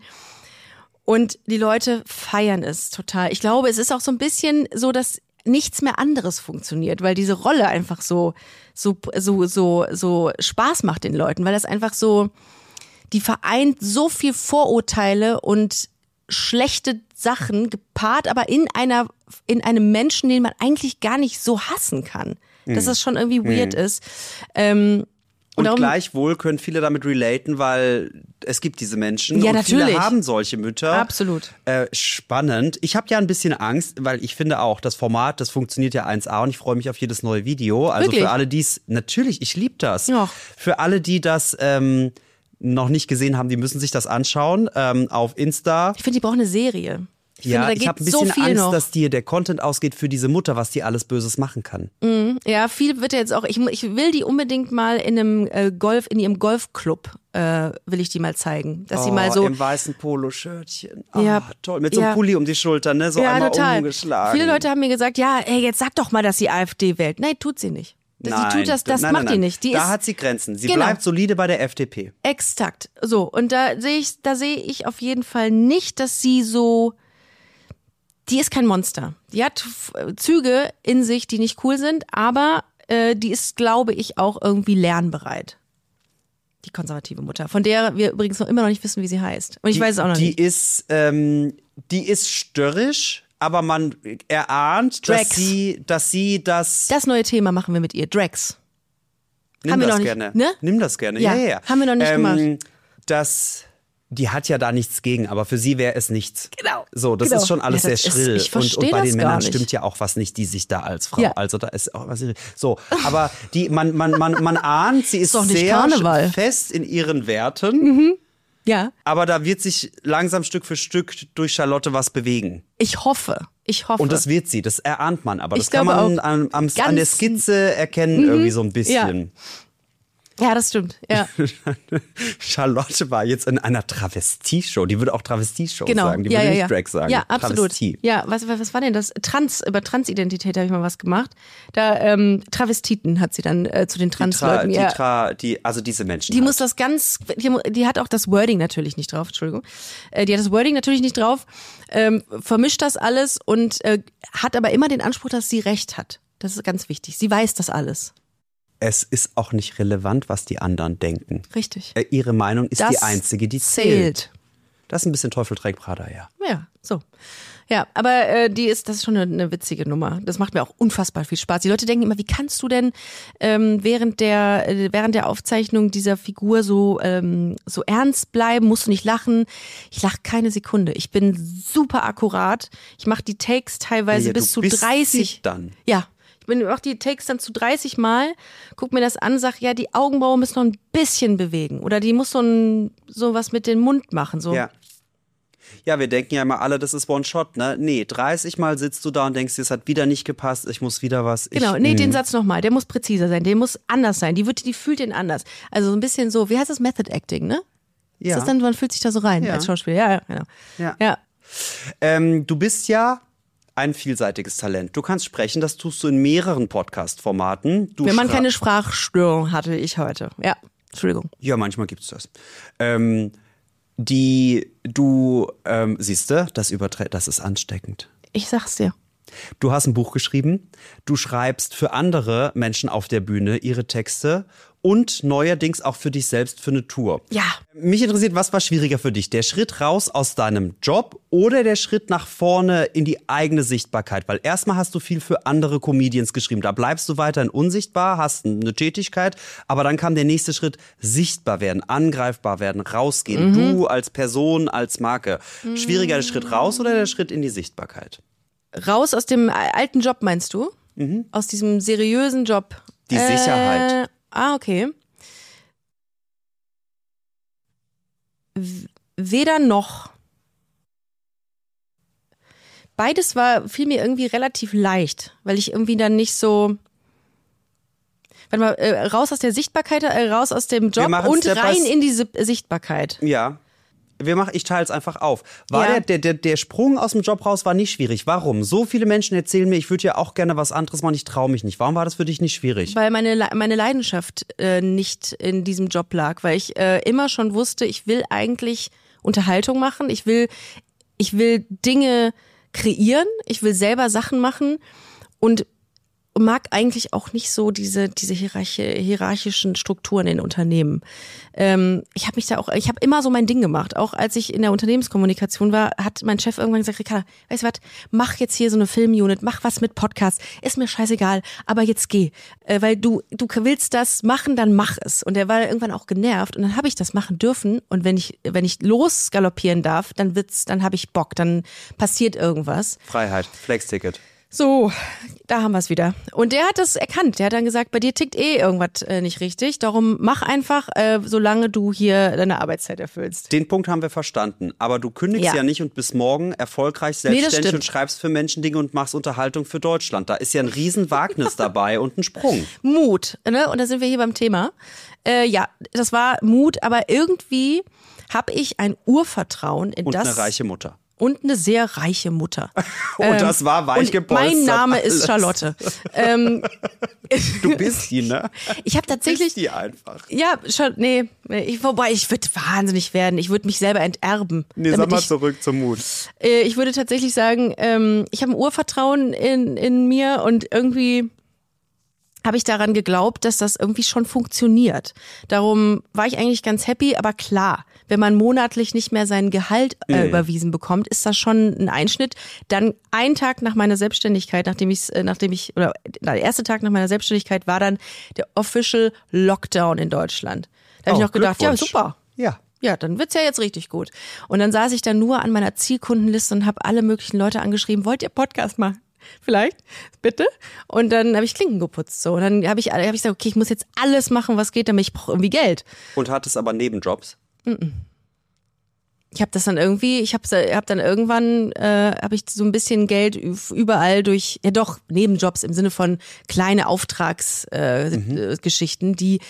Und die Leute feiern es total. Ich glaube, es ist auch so ein bisschen so, dass nichts mehr anderes funktioniert, weil diese Rolle einfach so, so, so, so, so Spaß macht den Leuten, weil das einfach so, die vereint so viel Vorurteile und schlechte Sachen gepaart, aber in einer, in einem Menschen, den man eigentlich gar nicht so hassen kann. Mhm. Dass das schon irgendwie weird mhm. ist. Ähm, Und, und darum, gleichwohl können viele damit relaten, weil es gibt diese Menschen ja, und natürlich. viele haben solche Mütter. Absolut. Äh, spannend. Ich habe ja ein bisschen Angst, weil ich finde auch, das Format, das funktioniert ja eins A und ich freue mich auf jedes neue Video. Also Wirklich? für alle, die es, natürlich, ich liebe das. Ja. Für alle, die das ähm, noch nicht gesehen haben, die müssen sich das anschauen ähm, auf Insta. Ich finde, die brauchen eine Serie. Ich ja, finde, da ich habe ein bisschen so viel Angst, noch. dass dir der Content ausgeht für diese Mutter, was die alles Böses machen kann. Mhm. Ja, viel wird ja jetzt auch. Ich, ich will die unbedingt mal in einem äh, Golf, in ihrem Golfclub äh, will ich die mal zeigen, dass oh, sie mal so im weißen Poloshirtchen. Oh, ja, toll, mit so einem ja. Pulli um die Schultern, ne, so ja, einmal total. umgeschlagen. Viele Leute haben mir gesagt, ja, ey, jetzt sag doch mal, dass sie AfD wählt. Nein, tut sie nicht. Das, nein, sie tut das, das nein, macht nein, die nein. nicht. Die da ist, hat sie Grenzen. Sie genau. bleibt solide bei der F D P. Exakt. So, und da sehe ich, da sehe ich auf jeden Fall nicht, dass sie so. Die ist kein Monster. Die hat Züge in sich, die nicht cool sind, aber äh, die ist, glaube ich, auch irgendwie lernbereit. Die konservative Mutter, von der wir übrigens noch immer noch nicht wissen, wie sie heißt. Und ich die, weiß es auch noch die nicht. Ist, ähm, die ist störrisch, aber man erahnt, dass sie, dass sie das... Das neue Thema machen wir mit ihr, Drags. Nimm haben das wir noch gerne. Nicht, ne? Nimm das gerne. Ja, ja, ja. haben wir noch nicht ähm, gemacht. Das... die hat ja da nichts gegen, aber für sie wäre es nichts. Genau. So, das genau. ist schon alles ja, sehr schrill. Ist, ich und, und bei das den gar Männern nicht. stimmt ja auch was nicht, die sich da als Frau. Ja. Also da ist auch was. So, aber die, man, man, man, man ahnt, sie ist, Ist doch nicht sehr Karneval. fest in ihren Werten. Mhm. Ja. Aber da wird sich langsam Stück für Stück durch Charlotte was bewegen. Ich hoffe. Ich hoffe. Und das wird sie, das erahnt man. Aber Ich das kann glaube man auch. an, am, Ganz- an der Skizze erkennen, irgendwie so ein bisschen. Ja. Ja, das stimmt. Ja. Charlotte war jetzt in einer Travestie-Show. Die würde auch Travestie-Show Genau. sagen. Die ja, würde ja, nicht ja. Drag sagen. Ja, absolut. Travestie. Ja, was, was, was war denn das? Trans, über Transidentität habe ich mal was gemacht. Da, ähm, Travestiten hat sie dann äh, zu den Die, Tra, Transleuten. die, ja. Tra, die, also diese Menschen. Die halt. muss das ganz, die, die hat auch das Wording natürlich nicht drauf, Entschuldigung. Äh, die hat das Wording natürlich nicht drauf, ähm, vermischt das alles und äh, hat aber immer den Anspruch, dass sie Recht hat. Das ist ganz wichtig. Sie weiß das alles. Es ist auch nicht relevant, was die anderen denken. Richtig. Äh, ihre Meinung ist Das die einzige, die zählt. zählt. Das ist ein bisschen Teufel trägt Prada, ja. Ja, so. Ja, aber äh, die ist, das ist schon eine, eine witzige Nummer. Das macht mir auch unfassbar viel Spaß. Die Leute denken immer, wie kannst du denn ähm, während der äh, während der Aufzeichnung dieser Figur so ähm, so ernst bleiben? Musst du nicht lachen? Ich lache keine Sekunde. Ich bin super akkurat. Ich mache die Takes teilweise Ja, bis du zu bist dreißig. sie dann. Ja. Ich bin auch die Takes dann zu dreißig Mal, guck mir das an, sag, ja, die Augenbrauen müssen noch ein bisschen bewegen. Oder die muss so ein, so was mit dem Mund machen. So. Ja. Ja, wir denken ja immer alle, das ist One-Shot, ne? Nee, dreißig Mal sitzt du da und denkst, es hat wieder nicht gepasst, ich muss wieder was. Ich, Genau, nee, mh. den Satz nochmal, der muss präziser sein, der muss anders sein, die, wird, die fühlt den anders. Also so ein bisschen so, wie heißt das, Method Acting, ne? Ja. Ist das dann, man fühlt sich da so rein Ja. als Schauspieler? Ja, ja, genau. Ja. Ja. Ähm, du bist ja ein vielseitiges Talent. Du kannst sprechen, das tust du in mehreren Podcast-Formaten. Du Wenn man schra- keine Sprachstörung hatte, ich heute. Ja, Entschuldigung. Ja, manchmal gibt's das. Ähm, die, du, ähm, siehste, das überträ- das ist ansteckend. Ich sag's dir. Du hast ein Buch geschrieben, du schreibst für andere Menschen auf der Bühne ihre Texte und neuerdings auch für dich selbst für eine Tour. Ja. Mich interessiert, was war schwieriger für dich? Der Schritt raus aus deinem Job oder der Schritt nach vorne in die eigene Sichtbarkeit? Weil erstmal hast du viel für andere Comedians geschrieben. Da bleibst du weiterhin unsichtbar, hast eine Tätigkeit, aber dann kam der nächste Schritt, sichtbar werden, angreifbar werden, rausgehen. Mhm. Du als Person, als Marke. Schwieriger der Schritt raus oder der Schritt in die Sichtbarkeit? Raus aus dem alten Job, meinst du? Mhm. Aus diesem seriösen Job. Die äh, Sicherheit. Ah, okay. W- Weder noch. Beides war, fiel mir irgendwie relativ leicht, weil ich irgendwie dann nicht so. Warte mal, äh, raus aus der Sichtbarkeit, äh, raus aus dem Job machen und Step by rein Step. in die Si- Sichtbarkeit. Ja. Wir machen, ich teile es einfach auf. War Ja. der, der, der, der Sprung aus dem Job raus war nicht schwierig. Warum? So viele Menschen erzählen mir, ich würde ja auch gerne was anderes machen, ich traue mich nicht. Warum war das für dich nicht schwierig? Weil meine, Le- meine Leidenschaft äh, nicht in diesem Job lag, weil ich äh, immer schon wusste, ich will eigentlich Unterhaltung machen, ich will, ich will Dinge kreieren, ich will selber Sachen machen und mag eigentlich auch nicht so diese diese hierarchi hierarchischen Strukturen in Unternehmen. Ähm, ich habe mich da auch, ich habe immer so mein Ding gemacht. Auch als ich in der Unternehmenskommunikation war, hat mein Chef irgendwann gesagt, Ricarda, weißt du was, mach jetzt hier so eine Filmunit, mach was mit Podcasts, ist mir scheißegal, aber jetzt geh. Äh, weil du du willst das machen, dann mach es. Und er war irgendwann auch genervt und dann habe ich das machen dürfen und wenn ich wenn ich losgaloppieren darf, dann wird's, dann habe ich Bock, dann passiert irgendwas. Freiheit, Flex-Ticket. So, da haben wir es wieder. Und der hat das erkannt. Der hat dann gesagt, bei dir tickt eh irgendwas äh, nicht richtig. Darum mach einfach, äh, solange du hier deine Arbeitszeit erfüllst. Den Punkt haben wir verstanden. Aber du kündigst ja, Ja. nicht und bist morgen erfolgreich Nee, das selbstständig stimmt. und schreibst für Menschen Dinge und machst Unterhaltung für Deutschland. Da ist ja ein Riesenwagnis dabei und ein Sprung. Mut, ne? Und da sind wir hier beim Thema. Äh, ja, das war Mut, aber irgendwie habe ich ein Urvertrauen in Und das. eine reiche Mutter. Und eine sehr reiche Mutter. Und das war weich und gepolstert. mein Name alles. ist Charlotte. ähm, Du bist die, ne? ich habe Du tatsächlich. bist die einfach. Ja, schon, nee, ich, wobei ich würde wahnsinnig werden. Ich würde mich selber enterben. Nee, damit sag mal ich, zurück zum Mut. äh, ich würde tatsächlich sagen, ähm, ich habe ein Urvertrauen in, in mir und irgendwie habe ich daran geglaubt, dass das irgendwie schon funktioniert. Darum war ich eigentlich ganz happy, aber klar, wenn man monatlich nicht mehr sein Gehalt äh, Mhm. überwiesen bekommt, ist das schon ein Einschnitt. Dann ein Tag nach meiner Selbstständigkeit, nachdem ich, äh, nachdem ich, oder der erste Tag nach meiner Selbstständigkeit war dann der Official Lockdown in Deutschland. Da habe Oh, ich noch gedacht, ja Glückwunsch. super. Ja. Ja, dann wird's ja jetzt richtig gut. Und dann saß ich dann nur an meiner Zielkundenliste und habe alle möglichen Leute angeschrieben, wollt ihr Podcast machen? Vielleicht, bitte. Und dann habe ich Klinken geputzt. So. Und dann habe ich, hab ich gesagt, okay, ich muss jetzt alles machen, was geht, damit ich brauche irgendwie Geld. Und hattest aber Nebenjobs? Mm-mm. Ich habe das dann irgendwie, ich habe hab dann irgendwann, äh, habe ich so ein bisschen Geld überall durch, ja doch, Nebenjobs im Sinne von kleine Auftragsgeschichten, äh, mhm. die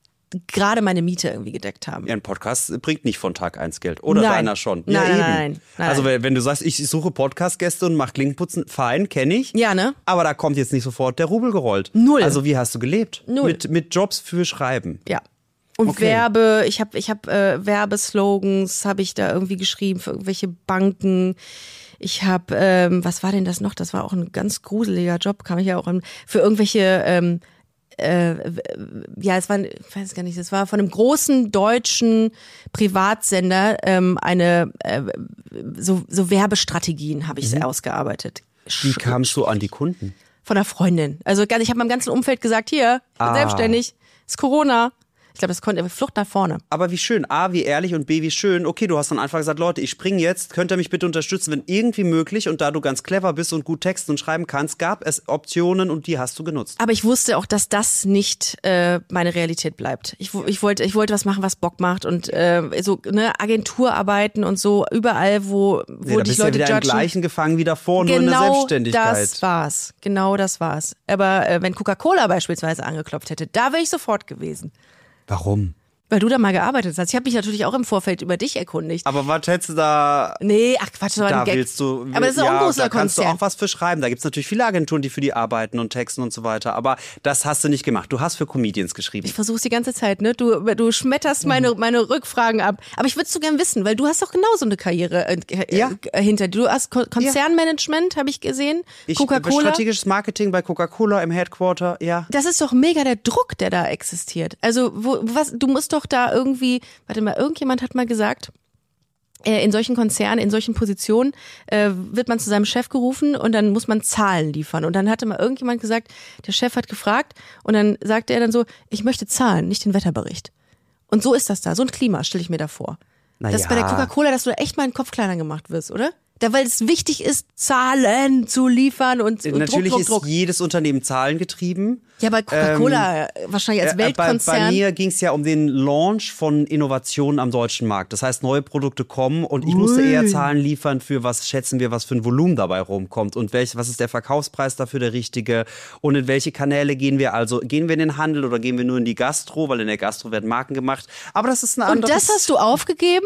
gerade meine Miete irgendwie gedeckt haben. Ja, ein Podcast bringt nicht von Tag eins Geld. Oder nein. deiner schon. Nein, ja, nein, eben. nein, nein. Also wenn du sagst, ich suche Podcast-Gäste und mache Klinkenputzen, fein, kenne ich. Ja, ne? Aber da kommt jetzt nicht sofort der Rubel gerollt. Null. Also wie hast du gelebt? Null. Mit, mit Jobs für Schreiben. Ja. Und okay. Werbe, ich habe ich hab, äh, Werbeslogans, habe ich da irgendwie geschrieben für irgendwelche Banken. Ich habe, ähm, was war denn das noch? Das war auch ein ganz gruseliger Job, kam ich ja auch an, für irgendwelche ähm, Äh, ja, es war, ich weiß gar nicht, es war von einem großen deutschen Privatsender ähm, eine äh, so, so Werbestrategien habe ich mhm. ausgearbeitet. Wie kamst du an die Kunden? Von einer Freundin. Also ich habe meinem ganzen Umfeld gesagt, hier, ich bin ah. selbstständig, ist Corona. Ich glaube, das konnte Flucht nach vorne. Aber wie schön. A, wie ehrlich und B, wie schön. Okay, du hast dann einfach gesagt, Leute, ich springe jetzt, könnt ihr mich bitte unterstützen, wenn irgendwie möglich. Und da du ganz clever bist und gut texten und schreiben kannst, gab es Optionen und die hast du genutzt. Aber ich wusste auch, dass das nicht äh, meine Realität bleibt. Ich, ich, wollte, ich wollte was machen, was Bock macht und äh, so ne, Agenturarbeiten und so überall, wo, wo nee, da dich bist Leute ja wieder judgen. im gleichen gefangen wie davor, genau nur in der Selbstständigkeit. Das war's. Genau das war's. Aber äh, wenn Coca-Cola beispielsweise angeklopft hätte, da wäre ich sofort gewesen. Warum? Weil du da mal gearbeitet hast. Ich habe mich natürlich auch im Vorfeld über dich erkundigt. Aber was hättest du da... Nee, ach Quatsch, das war da ein Gag. willst du... Aber das ist auch ein ja, großer da kannst Konzern. du auch was für schreiben. Da gibt's natürlich viele Agenturen, die für die arbeiten und texten und so weiter. Aber das hast du nicht gemacht. Du hast für Comedians geschrieben. Ich versuch's die ganze Zeit, ne? Du, du schmetterst meine, meine Rückfragen ab. Aber ich würd's so gern wissen, weil du hast doch genauso eine Karriere äh, ja. äh, hinter dir. Du hast Ko- Konzernmanagement, habe ich gesehen. Ich, Coca-Cola. Strategisches Marketing bei Coca-Cola im Headquarter, ja. Das ist doch mega der Druck, der da existiert. Also, wo, was, du musst doch da irgendwie, warte mal, irgendjemand hat mal gesagt, äh, in solchen Konzernen, in solchen Positionen äh, wird man zu seinem Chef gerufen und dann muss man Zahlen liefern. Und dann hatte mal irgendjemand gesagt, der Chef hat gefragt und dann sagte er dann so, ich möchte Zahlen, nicht den Wetterbericht. Und so ist das da, so ein Klima stelle ich mir da vor. Na das ja. ist bei der Coca-Cola, dass du da echt mal den Kopf kleiner gemacht wirst, oder? Da, weil es wichtig ist, Zahlen zu liefern und, und natürlich Druck, Druck, Druck. ist jedes Unternehmen zahlengetrieben. Ja, bei Coca-Cola ähm, wahrscheinlich als Weltkonzern. Bei, bei mir ging es ja um den Launch von Innovationen am deutschen Markt. Das heißt, neue Produkte kommen und ich Ui. musste eher Zahlen liefern für was schätzen wir, was für ein Volumen dabei rumkommt und welch, was ist der Verkaufspreis dafür der richtige und in welche Kanäle gehen wir. Also gehen wir in den Handel oder gehen wir nur in die Gastro, weil in der Gastro werden Marken gemacht. Aber das ist ein anderes... Und das hast du aufgegeben?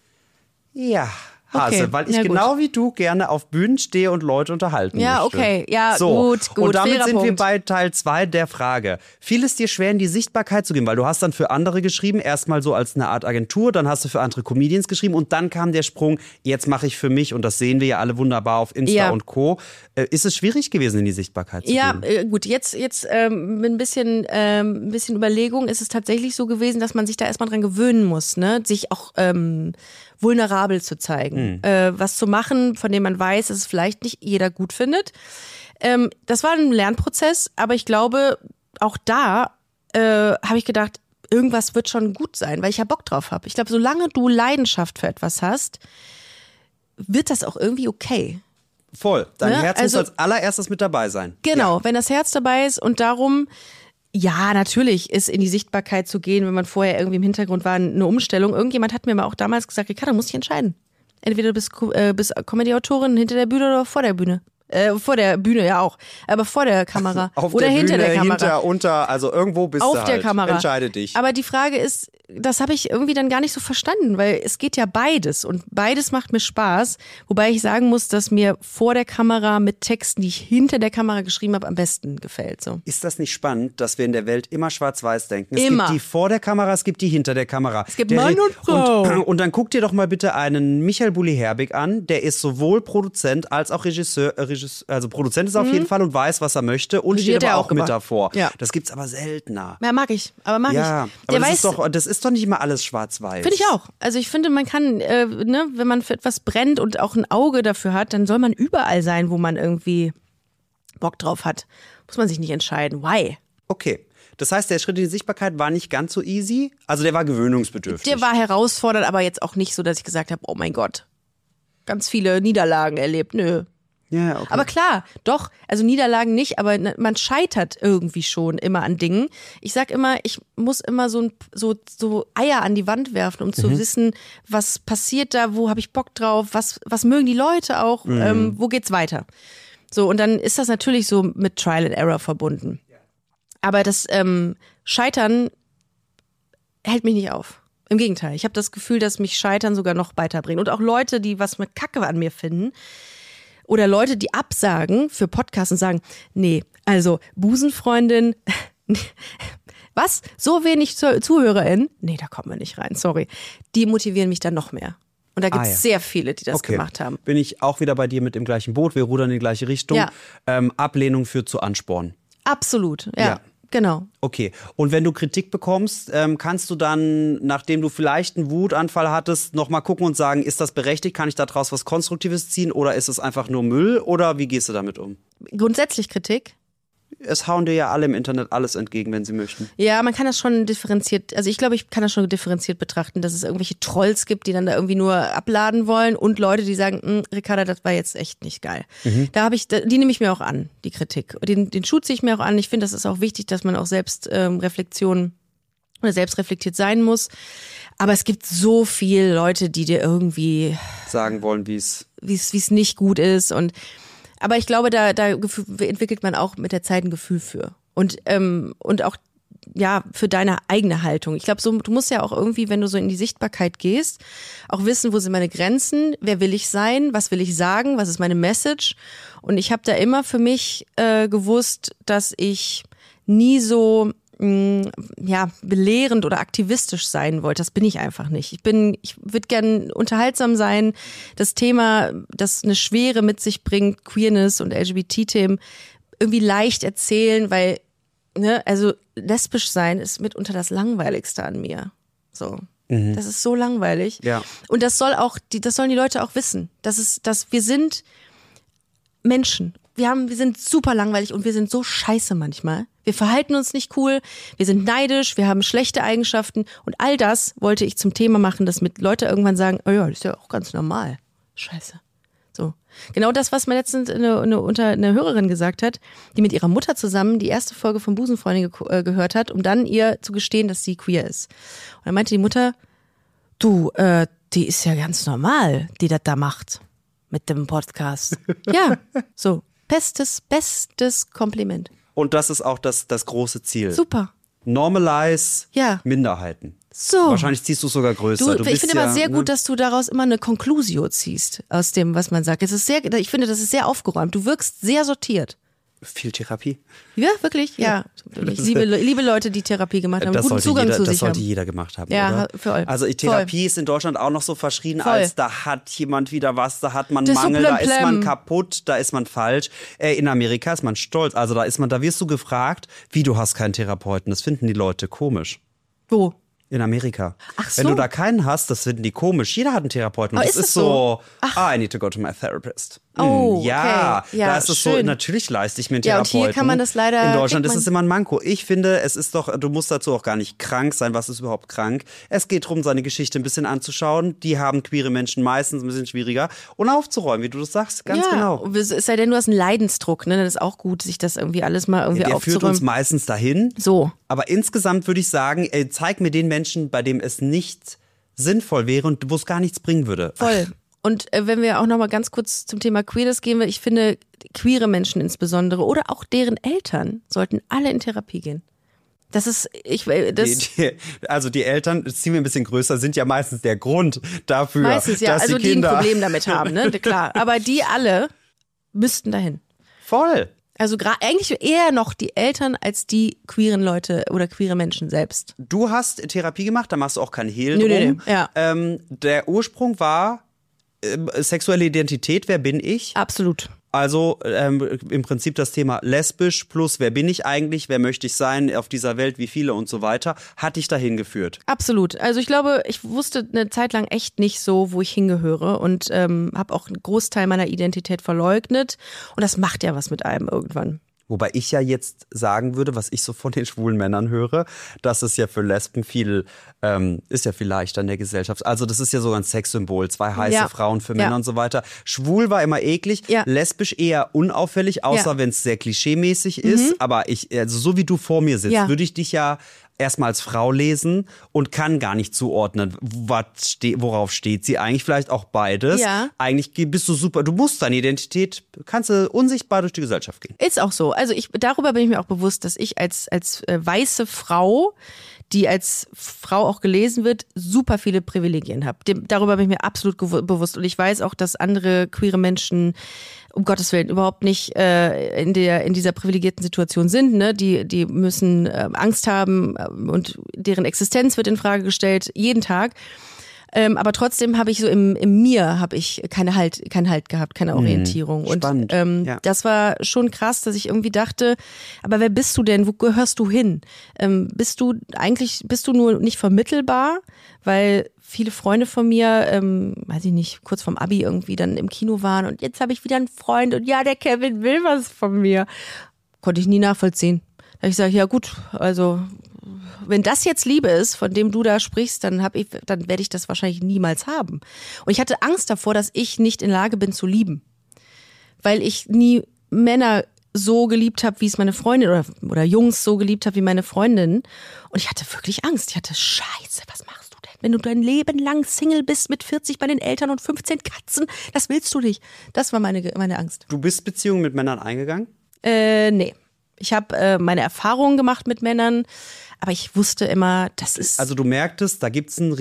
Ja. Hase, okay. weil ich ja, genau wie du gerne auf Bühnen stehe und Leute unterhalten ja, möchte. Ja, okay, ja, so. gut, gut. Und damit Fairer sind Punkt. wir bei Teil zwei der Frage. Fiel es dir schwer, in die Sichtbarkeit zu gehen? Weil du hast dann für andere geschrieben, erstmal so als eine Art Agentur, dann hast du für andere Comedians geschrieben und dann kam der Sprung, jetzt mache ich für mich und das sehen wir ja alle wunderbar auf Insta ja. und Co. Äh, ist es schwierig gewesen, in die Sichtbarkeit zu ja, gehen? Ja, äh, gut, jetzt, jetzt ähm, mit ein bisschen, ähm, ein bisschen Überlegung ist es tatsächlich so gewesen, dass man sich da erstmal dran gewöhnen muss, ne? Sich auch ähm, vulnerabel zu zeigen, hm. äh, was zu machen, von dem man weiß, dass es vielleicht nicht jeder gut findet. Ähm, das war ein Lernprozess, aber ich glaube, auch da äh, habe ich gedacht, irgendwas wird schon gut sein, weil ich ja Bock drauf habe. Ich glaube, solange du Leidenschaft für etwas hast, wird das auch irgendwie okay. Voll. Dein ne? Herz also, muss als allererstes mit dabei sein. Genau, ja. wenn das Herz dabei ist und darum... Ja, natürlich ist in die Sichtbarkeit zu gehen, wenn man vorher irgendwie im Hintergrund war, eine Umstellung. Irgendjemand hat mir mal auch damals gesagt, Ricarda, du musst dich entscheiden. Entweder du bist, äh, bist Comedy-Autorin hinter der Bühne oder vor der Bühne. Äh, vor der Bühne ja auch, aber vor der Kamera Auf oder der hinter Bühne, der Kamera. Hinter, unter, also irgendwo bist Auf du halt. der Kamera. Entscheide dich. Aber die Frage ist, das habe ich irgendwie dann gar nicht so verstanden, weil es geht ja beides und beides macht mir Spaß, wobei ich sagen muss, dass mir vor der Kamera mit Texten, die ich hinter der Kamera geschrieben habe, am besten gefällt. So. Ist das nicht spannend, dass wir in der Welt immer schwarz-weiß denken? Es immer. gibt die vor der Kamera, es gibt die hinter der Kamera. Es gibt der Mann und Frau. Und, und dann guck dir doch mal bitte einen Michael Bulli-Herbig an, der ist sowohl Produzent als auch Regisseur, äh, Regisseur also Produzent ist er auf jeden Fall und weiß, was er möchte und steht aber auch, auch mit davor. Ja. Das gibt's aber seltener. Ja, mag ich, aber mag ja, ich. Aber der das, weiß, ist doch, das ist doch nicht immer alles schwarz-weiß. Finde ich auch. Also ich finde, man kann, äh, ne, wenn man für etwas brennt und auch ein Auge dafür hat, dann soll man überall sein, wo man irgendwie Bock drauf hat. Muss man sich nicht entscheiden. Why? Okay. Das heißt, der Schritt in die Sichtbarkeit war nicht ganz so easy. Also der war gewöhnungsbedürftig. Der war herausfordernd, aber jetzt auch nicht so, dass ich gesagt habe, oh mein Gott, ganz viele Niederlagen erlebt. Nö. Ja, okay. Aber klar, doch, also Niederlagen nicht, aber man scheitert irgendwie schon immer an Dingen. Ich sag immer, ich muss immer so, ein, so, so Eier an die Wand werfen, um zu mhm. wissen, was passiert da, wo habe ich Bock drauf, was, was mögen die Leute auch, mhm. ähm, wo geht's weiter. So, und dann ist das natürlich so mit Trial and Error verbunden. Aber das ähm, Scheitern hält mich nicht auf. Im Gegenteil, ich habe das Gefühl, dass mich Scheitern sogar noch weiterbringt. Und auch Leute, die was mit Kacke an mir finden, oder Leute, die absagen für Podcasts und sagen, nee, also Busenfreundin, was? So wenig ZuhörerInnen? Nee, da kommen wir nicht rein, sorry. Die motivieren mich dann noch mehr. Und da gibt es ah, ja. sehr viele, die das okay. gemacht haben. Bin ich auch wieder bei dir mit dem gleichen Boot, wir rudern in die gleiche Richtung. Ja. Ähm, Ablehnung führt zu Ansporn. Absolut, ja. ja. Genau. Okay. Und wenn du Kritik bekommst, ähm, kannst du dann, nachdem du vielleicht einen Wutanfall hattest, nochmal gucken und sagen, ist das berechtigt? Kann ich daraus was Konstruktives ziehen? Oder ist es einfach nur Müll? Oder wie gehst du damit um? Grundsätzlich Kritik? Es hauen dir ja alle im Internet alles entgegen, wenn sie möchten. Ja, man kann das schon differenziert, also ich glaube, ich kann das schon differenziert betrachten, dass es irgendwelche Trolls gibt, die dann da irgendwie nur abladen wollen und Leute, die sagen, Ricarda, das war jetzt echt nicht geil. Mhm. Da habe ich, die nehme ich mir auch an, die Kritik. Den, den Schuh ziehe ich mir auch an. Ich finde, das ist auch wichtig, dass man auch selbst ähm, Reflexion oder selbstreflektiert sein muss. Aber es gibt so viele Leute, die dir irgendwie sagen wollen, wie es wie es wie es nicht gut ist und aber ich glaube, da, da entwickelt man auch mit der Zeit ein Gefühl für. Und, ähm, und auch ja für deine eigene Haltung. Ich glaube, so, du musst ja auch irgendwie, wenn du so in die Sichtbarkeit gehst, auch wissen, wo sind meine Grenzen, wer will ich sein, was will ich sagen, was ist meine Message. Und ich habe da immer für mich äh, gewusst, dass ich nie so ja, belehrend oder aktivistisch sein wollte. Das bin ich einfach nicht. Ich bin, ich würde gern unterhaltsam sein. Das Thema, das eine Schwere mit sich bringt, Queerness und L G B T-Themen, irgendwie leicht erzählen, weil, ne, also lesbisch sein ist mitunter das Langweiligste an mir. So. Mhm. Das ist so langweilig. Ja. Und das soll auch, die, das sollen die Leute auch wissen. Das ist, dass wir sind Menschen. Wir haben, wir sind super langweilig und wir sind so scheiße manchmal. Wir verhalten uns nicht cool, wir sind neidisch, wir haben schlechte Eigenschaften und all das wollte ich zum Thema machen, dass mit Leute irgendwann sagen, oh ja, das ist ja auch ganz normal. Scheiße. So. Genau das, was mir letztens eine, eine, unter, eine Hörerin gesagt hat, die mit ihrer Mutter zusammen die erste Folge von Busenfreundin ge- äh, gehört hat, um dann ihr zu gestehen, dass sie queer ist. Und dann meinte die Mutter, du, äh, die ist ja ganz normal, die das da macht mit dem Podcast. Ja, so. Bestes, bestes Kompliment. Und das ist auch das, das große Ziel. Super. Normalize ja. Minderheiten. So. Wahrscheinlich ziehst du es sogar größer. Du, du ich finde ja, immer sehr ne? gut, dass du daraus immer eine Conclusio ziehst aus dem, was man sagt. Es ist sehr, ich finde, das ist sehr aufgeräumt. Du wirkst sehr sortiert. Viel Therapie. Ja, wirklich? Ja. Ich liebe, liebe Leute, die Therapie gemacht haben, das guten Zugang jeder, zu das sich sollte haben. jeder gemacht haben, ja, oder? Voll. Also Therapie voll. ist in Deutschland auch noch so verschrien, voll. als da hat jemand wieder was, da hat man das Mangel, so da ist man kaputt, da ist man falsch. Äh, in Amerika ist man stolz, also da ist man, da wirst du gefragt, wie, du hast keinen Therapeuten. Das finden die Leute komisch. Wo? In Amerika. Ach so. Wenn du da keinen hast, das finden die komisch. Jeder hat einen Therapeuten. Und oh, das ist ist so, so? ah, I need to go to my therapist. Oh, ja, okay. Ja, da ist es schön. so, natürlich leiste ich mir einen ja, Therapeuten. Und hier kann man das leider. In Deutschland ist es immer ein Manko. Ich finde, es ist doch, du musst dazu auch gar nicht krank sein. Was ist überhaupt krank? Es geht darum, seine Geschichte ein bisschen anzuschauen. Die haben queere Menschen meistens ein bisschen schwieriger. Und aufzuräumen, wie du das sagst, ganz ja, genau. Es sei denn, du hast einen Leidensdruck, ne? Das ist auch gut, sich das irgendwie alles mal irgendwie ja, der aufzuräumen. Der führt uns meistens dahin. So. Aber insgesamt würde ich sagen, ey, zeig mir den Menschen, bei dem es nicht sinnvoll wäre und wo es gar nichts bringen würde. Voll. Und äh, wenn wir auch noch mal ganz kurz zum Thema Queerness gehen, ich finde, queere Menschen insbesondere oder auch deren Eltern sollten alle in Therapie gehen. Das ist, ich, das die, die, also die Eltern, das ziehen wir ein bisschen größer, sind ja meistens der Grund dafür, meistens, ja, dass also die Kinder die ein Problem damit haben, ne, klar. Aber die alle müssten dahin. Voll. Also gra- eigentlich eher noch die Eltern als die queeren Leute oder queere Menschen selbst. Du hast Therapie gemacht, da machst du auch kein Hehl nö, drum. Nö, nö. Ja. Ähm, der Ursprung war äh, sexuelle Identität, wer bin ich? Absolut. Also ähm, im Prinzip das Thema lesbisch plus wer bin ich eigentlich, wer möchte ich sein auf dieser Welt, wie viele und so weiter, hat dich dahin geführt. Absolut. Also ich glaube, ich wusste eine Zeit lang echt nicht so, wo ich hingehöre und ähm, habe auch einen Großteil meiner Identität verleugnet und das macht ja was mit einem irgendwann. Wobei ich ja jetzt sagen würde, was ich so von den schwulen Männern höre, dass es ja für Lesben viel, ähm, ist ja viel leichter in der Gesellschaft. Also das ist ja so ein Sexsymbol, zwei heiße ja. Frauen für Männer ja. und so weiter. Schwul war immer eklig, ja. lesbisch eher unauffällig, außer ja. wenn es sehr klischeemäßig ist. Mhm. Aber ich, also so wie du vor mir sitzt, ja. würde ich dich ja erstmal als Frau lesen und kann gar nicht zuordnen, was ste- worauf steht sie eigentlich, vielleicht auch beides. Ja. Eigentlich bist du super, du musst deine Identität, kannst du unsichtbar durch die Gesellschaft gehen. Ist auch so. Also ich, darüber bin ich mir auch bewusst, dass ich als, als äh, weiße Frau, die als Frau auch gelesen wird, super viele Privilegien habe. Dem, darüber bin ich mir absolut gew- bewusst. Und ich weiß auch, dass andere queere Menschen um Gottes Willen überhaupt nicht äh, in der in dieser privilegierten Situation sind. Ne? Die, die müssen äh, Angst haben äh, und deren Existenz wird in Frage gestellt, jeden Tag. Ähm, aber trotzdem habe ich so im, im Mir habe ich keine Halt, keinen Halt gehabt, keine Orientierung. Hm, spannend. Und ähm, ja. das war schon krass, dass ich irgendwie dachte, aber wer bist du denn? Wo gehörst du hin? Ähm, bist du eigentlich, bist du nur nicht vermittelbar? Weil viele Freunde von mir, ähm, weiß ich nicht, kurz vorm Abi irgendwie dann im Kino waren und jetzt habe ich wieder einen Freund und ja, der Kevin will was von mir. Konnte ich nie nachvollziehen. Da hab ich sage, ja gut, also wenn das jetzt Liebe ist, von dem du da sprichst, dann hab ich, dann werde ich das wahrscheinlich niemals haben. Und ich hatte Angst davor, dass ich nicht in Lage bin zu lieben. Weil ich nie Männer so geliebt habe, wie es meine Freundin oder, oder Jungs so geliebt habe wie meine Freundin. Und ich hatte wirklich Angst. Ich hatte, Scheiße, was machst du denn? Wenn du dein Leben lang Single bist mit vierzig bei den Eltern und fünfzehn Katzen, das willst du nicht. Das war meine, meine Angst. Du bist Beziehungen mit Männern eingegangen? Äh, nee. Ich habe äh, meine Erfahrungen gemacht mit Männern, aber ich wusste immer, das ist... Also du merktest, da gibt es einen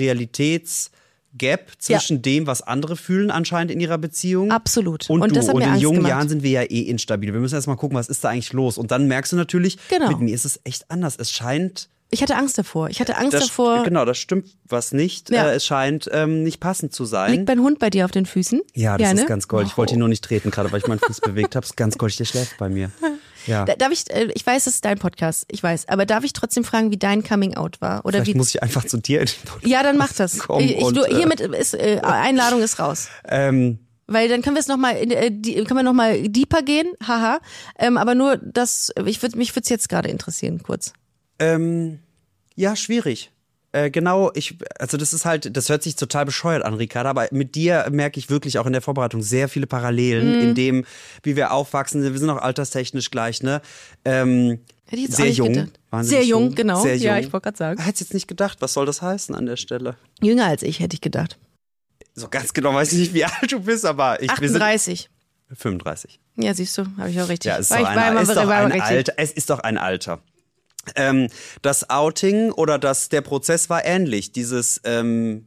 Realitätsgap zwischen ja. dem, was andere fühlen anscheinend in ihrer Beziehung. Absolut. Und, und du. das hat und mir in Angst jungen gemacht. Jahren sind wir ja eh instabil. Wir müssen erst mal gucken, was ist da eigentlich los. Und dann merkst du natürlich, genau. mit mir ist es echt anders. Es scheint... Ich hatte Angst davor. Ich hatte Angst das, davor. Genau, das stimmt was nicht. Ja. Äh, es scheint ähm, nicht passend zu sein. Liegt mein Hund bei dir auf den Füßen? Ja, das ja, ist ne? ganz goldig. Ich wollte ihn nur nicht treten, gerade weil ich meinen Fuß bewegt habe. Es ist ganz goldig, der schläft bei mir. Ja. Darf ich, ich weiß, es ist dein Podcast, ich weiß, aber darf ich trotzdem fragen, wie dein Coming Out war? Oder Vielleicht wie? muss ich einfach zu dir in den Podcast Ja, dann mach das. kommen Ich, ich, und, du, äh, hiermit ist äh, Einladung ist raus. Ähm, Weil dann können wir es noch mal, äh, die, können wir noch mal deeper gehen, haha. Ähm, aber nur das, ich würd, mich würde es jetzt gerade interessieren, kurz. ähm, ja, schwierig. Äh, genau, ich, also das ist halt, das hört sich total bescheuert an, Ricarda, aber mit dir merke ich wirklich auch in der Vorbereitung sehr viele Parallelen, Mhm. in dem, wie wir aufwachsen. Wir sind auch alterstechnisch gleich, ne? Ähm, Hätte ich jetzt sehr auch nicht jung. gedacht. Wahnsinnig Sehr jung, genau. Sehr jung. Ja, ich wollte gerade sagen. Hätte jetzt nicht gedacht, was soll das heißen an der Stelle? Jünger als ich, hätte ich gedacht. So ganz genau weiß ich nicht, wie alt du bist, aber ich wir sind achtunddreißig. fünfunddreißig. Ja, siehst du, habe ich auch richtig. Ja, ist War doch ich- ein, war immer- ist doch war immer ein richtig. Alter. Es ist doch ein Alter. Ähm, das Outing oder das, der Prozess war ähnlich. Dieses, ähm,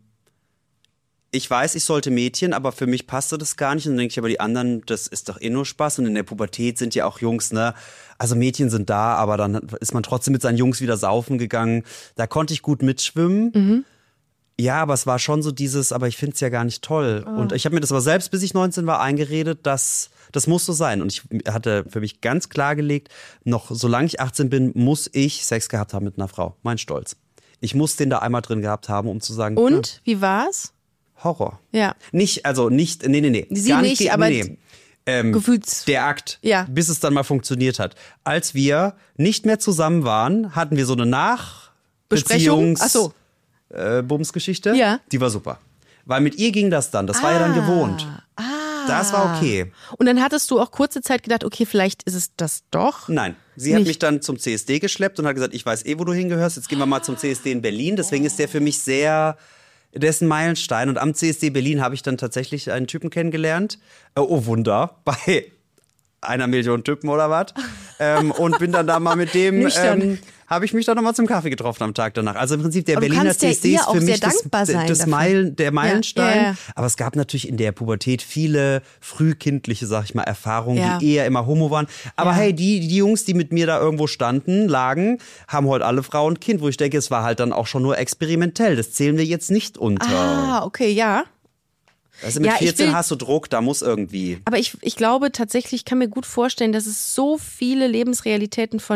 ich weiß, ich sollte Mädchen, aber für mich passte das gar nicht. Und dann denke ich, aber die anderen, das ist doch eh nur Spaß. Und in der Pubertät sind ja auch Jungs, ne? Also Mädchen sind da, aber dann ist man trotzdem mit seinen Jungs wieder saufen gegangen. Da konnte ich gut mitschwimmen. Mhm. Ja, aber es war schon so dieses, aber ich finde es ja gar nicht toll. Oh. Und ich habe mir das aber selbst, bis ich neunzehn war, eingeredet, dass das muss so sein. Und ich hatte für mich ganz klar gelegt, noch solange ich achtzehn bin, muss ich Sex gehabt haben mit einer Frau. Mein Stolz. Ich muss den da einmal drin gehabt haben, um zu sagen, Und, wie war's? ja, Horror. Ja. Nicht, also nicht, nee, nee, nee. Sie gar nicht, die, aber nee, nee. Ähm, Gefühls- der Akt, Ja. bis es dann mal funktioniert hat. Als wir nicht mehr zusammen waren, hatten wir so eine Besprechung? Nachbeziehungs- Ach so. äh, Bumsgeschichte. Ja. Die war super. Weil mit ihr ging das dann. Das war ja dann gewohnt. Ah. Das war okay. Und dann hattest du auch kurze Zeit gedacht, okay, vielleicht ist es das doch. Nein, sie hat Nicht. mich dann zum C S D geschleppt und hat gesagt, ich weiß eh, wo du hingehörst. Jetzt gehen wir mal zum C S D in Berlin. Deswegen ist der für mich sehr, der ist ein Meilenstein. Und am C S D Berlin habe ich dann tatsächlich einen Typen kennengelernt. Äh, oh Wunder, bei einer Million Typen oder was. ähm, und bin dann da mal mit dem, Nüchtern. ähm, habe ich mich dann nochmal zum Kaffee getroffen am Tag danach. Also im Prinzip der Aber du Berliner kannst ja C S D ihr ist auch für sehr mich das, dankbar sein das dafür. Meilen, der Meilenstein. Ja, ja, ja. Aber es gab natürlich in der Pubertät viele frühkindliche, sag ich mal, Erfahrungen, Ja. die eher immer homo waren. Aber Ja. hey, die, die Jungs, die mit mir da irgendwo standen, lagen, haben heute alle Frau und Kind, wo ich denke, es war halt dann auch schon nur experimentell. Das zählen wir jetzt nicht unter. Ah, okay, ja. Also mit Ja, ich vierzehn will- hast du Druck, da muss irgendwie. Aber ich, ich glaube tatsächlich, ich kann mir gut vorstellen, dass es so viele Lebensrealitäten von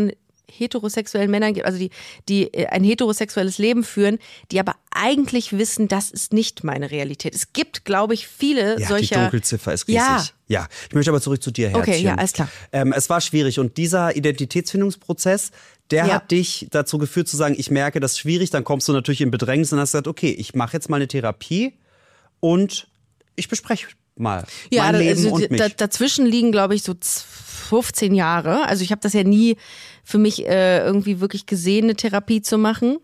heterosexuellen Männern gibt, also die, die ein heterosexuelles Leben führen, die aber eigentlich wissen, das ist nicht meine Realität. Es gibt, glaube ich, viele ja, solcher... die Dunkelziffer ist riesig. Ja. ja, ich möchte aber zurück zu dir, Herzchen. Okay, ja, alles klar. Ähm, es war schwierig und dieser Identitätsfindungsprozess, der Ja. hat dich dazu geführt zu sagen, ich merke, das ist schwierig, dann kommst du natürlich in Bedrängnis und hast gesagt, okay, ich mache jetzt mal eine Therapie und ich bespreche mal Ja, mein Leben also, und mich. da, dazwischen liegen, glaube ich, so fünfzehn Jahre. Also ich habe das ja nie für mich äh, irgendwie wirklich gesehen, eine Therapie zu machen.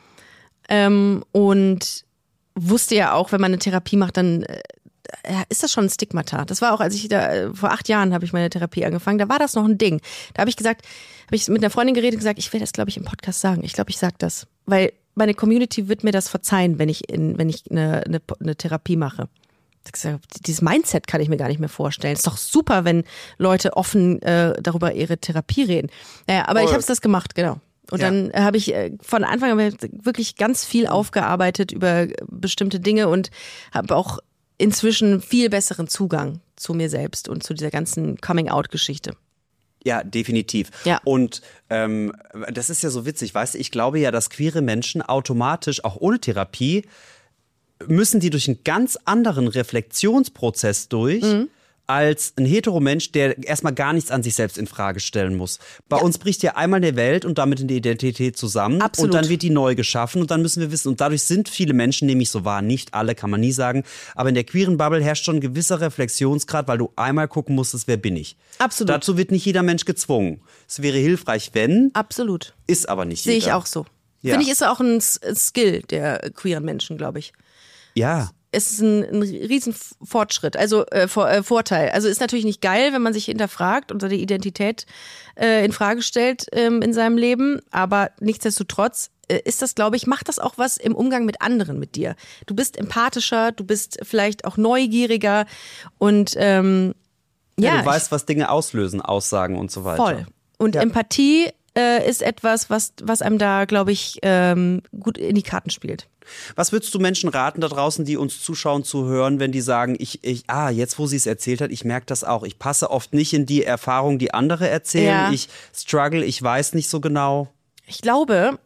Ähm, und wusste ja auch, wenn man eine Therapie macht, dann äh, ist das schon ein Stigmata. Das war auch, als ich da, äh, vor acht Jahren habe ich meine Therapie angefangen, da war das noch ein Ding. Da habe ich gesagt, habe ich mit einer Freundin geredet und gesagt, ich will das, glaube ich, im Podcast sagen. Ich glaube, ich sage das. Weil meine Community wird mir das verzeihen, wenn ich, in, wenn ich eine, eine, eine Therapie mache. Dieses Mindset kann ich mir gar nicht mehr vorstellen. Es ist doch super, wenn Leute offen äh, darüber ihre Therapie reden. Naja, aber oh. ich habe das gemacht, genau. Und ja. dann habe ich äh, von Anfang an wirklich ganz viel aufgearbeitet über bestimmte Dinge und habe auch inzwischen viel besseren Zugang zu mir selbst und zu dieser ganzen Coming-out-Geschichte. Ja, definitiv. Ja. Und ähm, das ist ja so witzig, weißt du, ich glaube ja, dass queere Menschen automatisch, auch ohne Therapie, müssen die durch einen ganz anderen Reflexionsprozess durch, mhm. als ein Heteromensch, der erstmal gar nichts an sich selbst in Frage stellen muss. Bei ja. uns bricht ja einmal die Welt und damit in die Identität zusammen. Absolut. Und dann wird die neu geschaffen und dann müssen wir wissen, und dadurch sind viele Menschen, nehme ich so wahr, nicht alle, kann man nie sagen, aber in der queeren Bubble herrscht schon ein gewisser Reflexionsgrad, weil du einmal gucken musstest, wer bin ich. Absolut. Dazu wird nicht jeder Mensch gezwungen. Es wäre hilfreich, wenn. Absolut. Ist aber nicht Sehe jeder. ich auch so. Ja. Finde ich, ist auch ein Skill der queeren Menschen, glaube ich. Ja. Es ist ein, ein riesen Fortschritt, also äh, vor, äh, Vorteil. Also ist natürlich nicht geil, wenn man sich hinterfragt und seine Identität äh, in Frage stellt ähm, in seinem Leben, aber nichtsdestotrotz äh, ist das, glaube ich, macht das auch was im Umgang mit anderen, mit dir. Du bist empathischer, du bist vielleicht auch neugieriger und ähm, ja, ja, du ich, weißt, was Dinge auslösen, Aussagen und so weiter. Voll. Und ja. Empathie äh, ist etwas, was, was einem da, glaube ich, ähm, gut in die Karten spielt. Was würdest du Menschen raten da draußen, die uns zuschauen, zu hören, wenn die sagen, ich, ich ah, jetzt wo sie es erzählt hat, ich merke das auch. Ich passe oft nicht in die Erfahrung, die andere erzählen. Ja. Ich struggle, ich weiß nicht so genau. Ich glaube,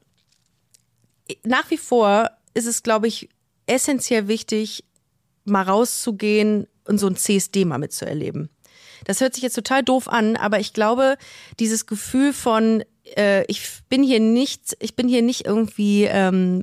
nach wie vor ist es, glaube ich, essentiell wichtig, mal rauszugehen und so ein C S D mal mitzuerleben. Das hört sich jetzt total doof an, aber ich glaube, dieses Gefühl von, äh, ich bin hier nicht, ich bin hier nicht irgendwie, ähm,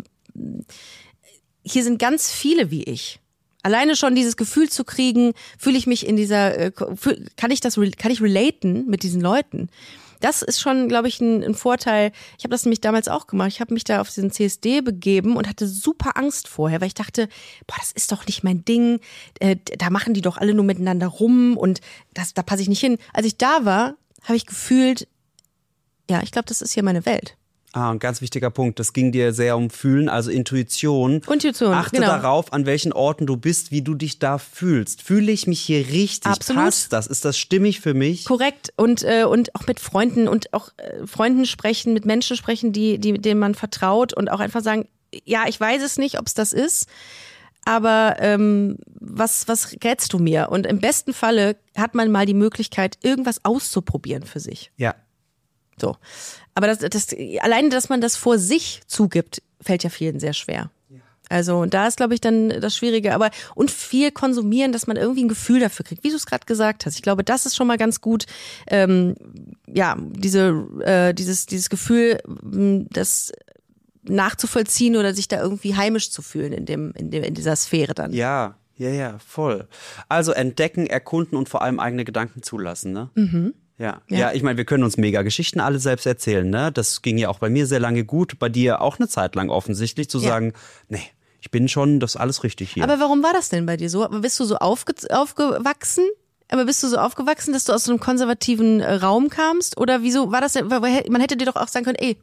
hier sind ganz viele wie ich. Alleine schon dieses Gefühl zu kriegen, fühle ich mich in dieser, äh, fühl, kann ich das, kann ich relaten mit diesen Leuten? Das ist schon, glaube ich, ein, ein Vorteil. Ich habe das nämlich damals auch gemacht. Ich habe mich da auf diesen C S D begeben und hatte super Angst vorher, weil ich dachte, boah, das ist doch nicht mein Ding. Äh, da machen die doch alle nur miteinander rum und das, da passe ich nicht hin. Als ich da war, habe ich gefühlt, ja, ich glaube, das ist hier meine Welt. Ah, ein ganz wichtiger Punkt. Das ging dir sehr um Fühlen, also Intuition. Intuition, Achte genau. darauf, an welchen Orten du bist, wie du dich da fühlst. Fühle ich mich hier richtig? Absolut. Passt das? Ist das stimmig für mich? Korrekt. Und, äh, und auch mit Freunden und auch äh, Freunden sprechen, mit Menschen sprechen, die, die, denen man vertraut und auch einfach sagen, ja, ich weiß es nicht, ob es das ist, aber ähm, was, was rätst du mir? Und im besten Falle hat man mal die Möglichkeit, irgendwas auszuprobieren für sich. Ja. So. Aber das, das, alleine, dass man das vor sich zugibt, fällt ja vielen sehr schwer. Ja. Also, und da ist, glaube ich, dann das Schwierige. Aber, und viel konsumieren, dass man irgendwie ein Gefühl dafür kriegt, wie du es gerade gesagt hast. Ich glaube, das ist schon mal ganz gut, ähm, ja, diese, äh, dieses, dieses Gefühl, das nachzuvollziehen oder sich da irgendwie heimisch zu fühlen in dem, in dem, in dieser Sphäre dann. Ja, ja, ja, voll. Also entdecken, erkunden und vor allem eigene Gedanken zulassen, ne? Mhm. Ja. Ja. ja, ich meine, wir können uns mega Geschichten alle selbst erzählen, ne? Das ging ja auch bei mir sehr lange gut, bei dir auch eine Zeit lang offensichtlich, zu ja. sagen, nee, ich bin schon, das ist alles richtig hier. Aber warum war das denn bei dir so? Bist du so aufge aufgewachsen? Aber bist du so aufgewachsen, dass du aus so einem konservativen äh, Raum kamst? Oder wieso war das denn? Man hätte dir doch auch sagen können, ey,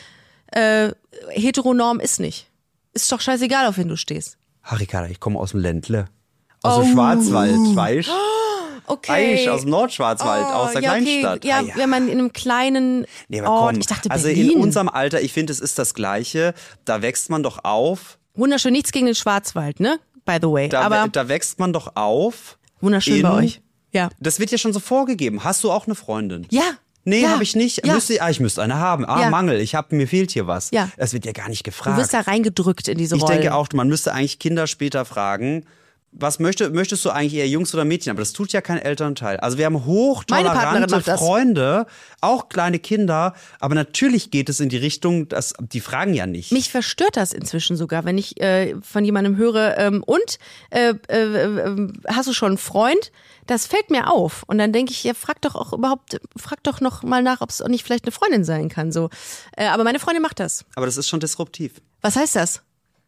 äh, Heteronorm ist nicht. Ist doch scheißegal, auf wen du stehst. Harikada, ich komme aus dem Ländle. Aus oh. dem Schwarzwald, weißt du? Okay. Weißt, aus dem Nordschwarzwald, oh, aus der ja, okay. Kleinstadt. Ja, ah, ja, wenn man in einem kleinen nee, aber Ort, komm, ich dachte also Berlin. in unserem Alter, ich finde, es ist das Gleiche. Da wächst man doch auf. Wunderschön, nichts gegen den Schwarzwald, ne? By the way. Da, aber da wächst man doch auf. wunderschön in, bei euch. Ja. Das wird ja schon so vorgegeben. Hast du auch eine Freundin? Ja. Nee, Ja. habe ich nicht. Ja. Müsste, ah, ich müsste eine haben. Ah, Ja. Mangel, ich hab, mir fehlt hier was. Ja. Es wird ja gar nicht Du gefragt. wirst da reingedrückt in diese Ich Rolle. denke auch, man müsste eigentlich Kinder später fragen, was möchte, möchtest du eigentlich eher Jungs oder Mädchen? Aber das tut ja kein Elternteil. Also wir haben Meine Partnerin hochtolerante macht das. Freunde, auch kleine Kinder. Aber natürlich geht es in die Richtung, dass die fragen ja nicht. Mich verstört das inzwischen sogar, wenn ich äh, von jemandem höre, ähm, und äh, äh, äh, hast du schon einen Freund? Das fällt mir auf. Und dann denke ich, ja, frag doch auch überhaupt, frag doch noch mal nach, ob es auch nicht vielleicht eine Freundin sein kann. So. Äh, aber meine Freundin macht das. Aber das ist schon disruptiv. Was heißt das?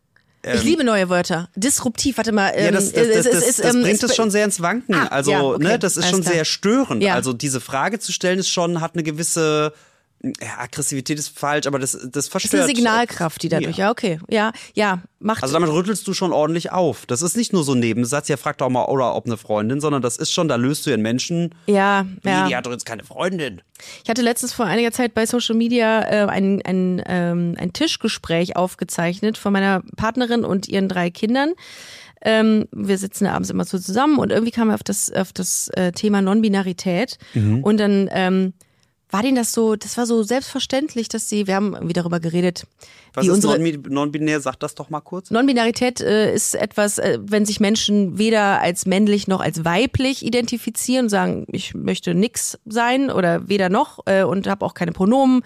Ich liebe neue Wörter. Disruptiv, warte mal. Ähm, Ja, das, das, das, es- das, es- das ähm, bringt es- es schon sehr ins Wanken. Ah, also, ja, okay, ne, das ist alles schon klar. sehr störend. Ja. Also diese Frage zu stellen ist schon, hat eine gewisse, ja, Aggressivität ist falsch, aber das, das Es ist verstört. eine Signalkraft, die dadurch, Ja. ja, okay. Ja, ja, macht. Also damit rüttelst du schon ordentlich auf. Das ist nicht nur so ein Nebensatz, ja, frag doch mal, oder ob eine Freundin, sondern das ist schon, da löst du ihren Menschen. ja, Wie, ja. die hat doch jetzt keine Freundin. Ich hatte letztens vor einiger Zeit bei Social Media äh, ein, ein, ähm, ein Tischgespräch aufgezeichnet von meiner Partnerin und ihren drei Kindern. Ähm, wir sitzen da abends immer so zusammen und irgendwie kamen wir auf das, auf das äh, Thema Non-Binarität. Mhm. Und dann ähm, war denen das so, das war so selbstverständlich, dass sie, wir haben irgendwie darüber geredet, Was wie ist unsere non- non-binär? Sag das doch mal kurz. Non-Binarität äh, ist etwas, äh, wenn sich Menschen weder als männlich noch als weiblich identifizieren und sagen, ich möchte nix sein oder weder noch äh, und habe auch keine Pronomen.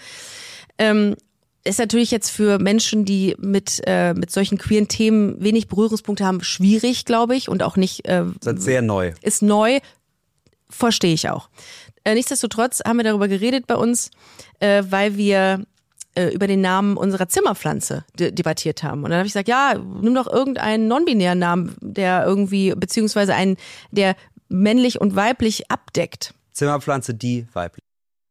Ähm, ist natürlich jetzt für Menschen, die mit äh, mit solchen queeren Themen wenig Berührungspunkte haben, schwierig, glaube ich, und auch nicht äh, Das ist sehr neu. ist neu, verstehe ich auch. Äh, nichtsdestotrotz haben wir darüber geredet bei uns, äh, weil wir äh, über den Namen unserer Zimmerpflanze de- debattiert haben. Und dann habe ich gesagt, ja, nimm doch irgendeinen non-binären Namen, der irgendwie, beziehungsweise einen, der männlich und weiblich abdeckt. Zimmerpflanze, die weiblich.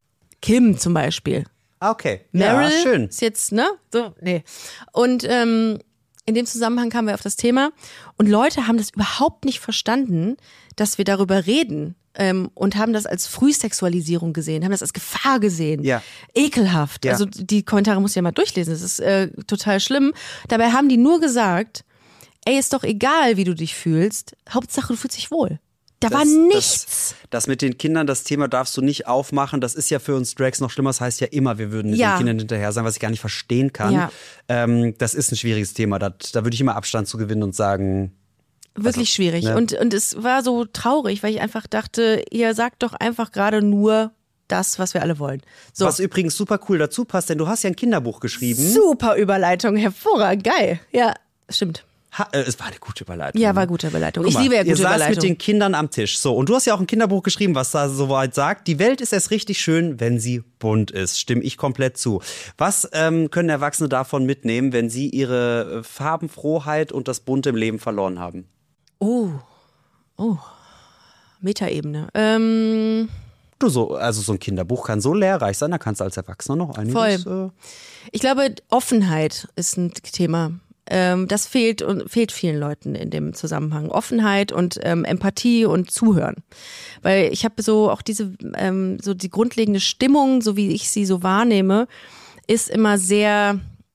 Kim zum Beispiel. Ah, okay. Meryl Ja, schön. ist jetzt, ne? So, nee. Und ähm, in dem Zusammenhang kamen wir auf das Thema und Leute haben das überhaupt nicht verstanden, dass wir darüber reden ähm, und haben das als Frühsexualisierung gesehen, haben das als Gefahr gesehen. Ja. Ekelhaft. Ja. Also die Kommentare musst du ja mal durchlesen, das ist äh, total schlimm. Dabei haben die nur gesagt, ey, ist doch egal, wie du dich fühlst, Hauptsache du fühlst dich wohl. Da war nichts. Das, das mit den Kindern, das Thema darfst du nicht aufmachen. Das ist ja für uns Drags noch schlimmer. Das heißt ja immer, wir würden Ja. den Kindern hinterher sein, was ich gar nicht verstehen kann. Ja. Ähm, das ist ein schwieriges Thema. Da, da würde ich immer Abstand zu gewinnen und sagen, Wirklich Also, schwierig. ne? Und, und es war so traurig, weil ich einfach dachte, ihr sagt doch einfach gerade nur das, was wir alle wollen. So. was übrigens super cool dazu passt, denn du hast ja ein Kinderbuch geschrieben. Super Überleitung, hervorragend, geil. Ja, stimmt. Ha, äh, es war eine gute Überleitung. Ja, war gute Überleitung. Guck Ich mal, liebe ja ihr gute saßt Überleitung. mit den Kindern am Tisch. So, und du hast ja auch ein Kinderbuch geschrieben, was da soweit sagt, die Welt ist erst richtig schön, wenn sie bunt ist. Stimme ich komplett zu. Was ähm, können Erwachsene davon mitnehmen, wenn sie ihre äh, Farbenfroheit und das Bunte im Leben verloren haben? Oh, oh, Metaebene. Ähm, Du, so, also so ein Kinderbuch kann so lehrreich sein, da kannst du als Erwachsener noch einiges. Äh, ich glaube, Offenheit ist ein Thema. Ähm, das fehlt und fehlt vielen Leuten in dem Zusammenhang. Offenheit und ähm, Empathie und Zuhören. Weil ich habe so auch diese, ähm, so die grundlegende Stimmung, so wie ich sie so wahrnehme, ist immer sehr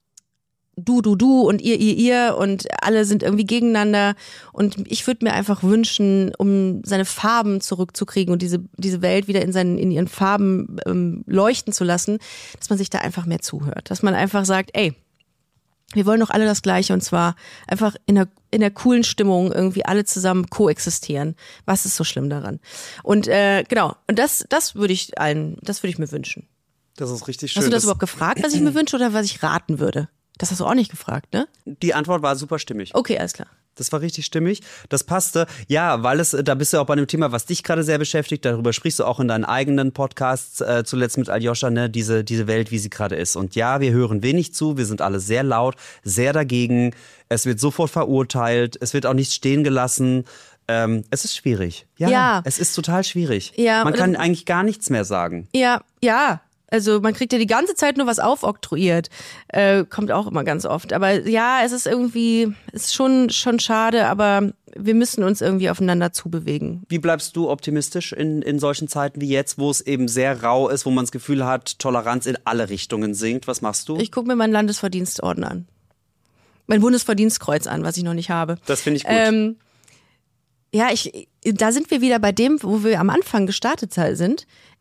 du, du, du und ihr, ihr, ihr und alle sind irgendwie gegeneinander und ich würde mir einfach wünschen, um seine Farben zurückzukriegen und diese, diese Welt wieder in seinen, in ihren Farben ähm, leuchten zu lassen, dass man sich da einfach mehr zuhört. Dass man einfach sagt, ey, wir wollen doch alle das Gleiche und zwar einfach in einer, in einer coolen Stimmung irgendwie alle zusammen koexistieren. Was ist so schlimm daran? Und äh, genau, und das, das würde ich allen, das würde ich mir wünschen. das ist richtig schön. Hast du das überhaupt gefragt, was ich mir wünsche oder was ich raten würde? Das hast du auch nicht gefragt, ne? Die Antwort war super stimmig. Okay, alles klar. Das war richtig stimmig. Das passte. Ja, weil es, da bist du auch bei einem Thema, was dich gerade sehr beschäftigt. Darüber sprichst du auch in deinen eigenen Podcasts, äh, zuletzt mit Aljoscha, ne? Diese, diese Welt, wie sie gerade ist. Und ja, wir hören wenig zu. Wir sind alle sehr laut, sehr dagegen. Es wird sofort verurteilt. Es wird auch nichts stehen gelassen. Ähm, es ist schwierig. Ja, Ja. es ist total schwierig. Ja, Man und- kann eigentlich gar nichts mehr sagen. Ja, ja. Also man kriegt ja die ganze Zeit nur was aufoktroyiert. Äh, kommt auch immer ganz oft. Aber ja, es ist irgendwie, es ist schon, schon schade, aber wir müssen uns irgendwie aufeinander zubewegen. Wie bleibst du optimistisch in, in solchen Zeiten wie jetzt, wo es eben sehr rau ist, wo man das Gefühl hat, Toleranz in alle Richtungen sinkt? Was machst du? Ich gucke mir meinen Landesverdienstorden an. Mein Bundesverdienstkreuz an, was ich noch nicht habe. Das finde ich gut. Ähm, ja, ich, da sind wir wieder bei dem, wo wir am Anfang gestartet sind. Ich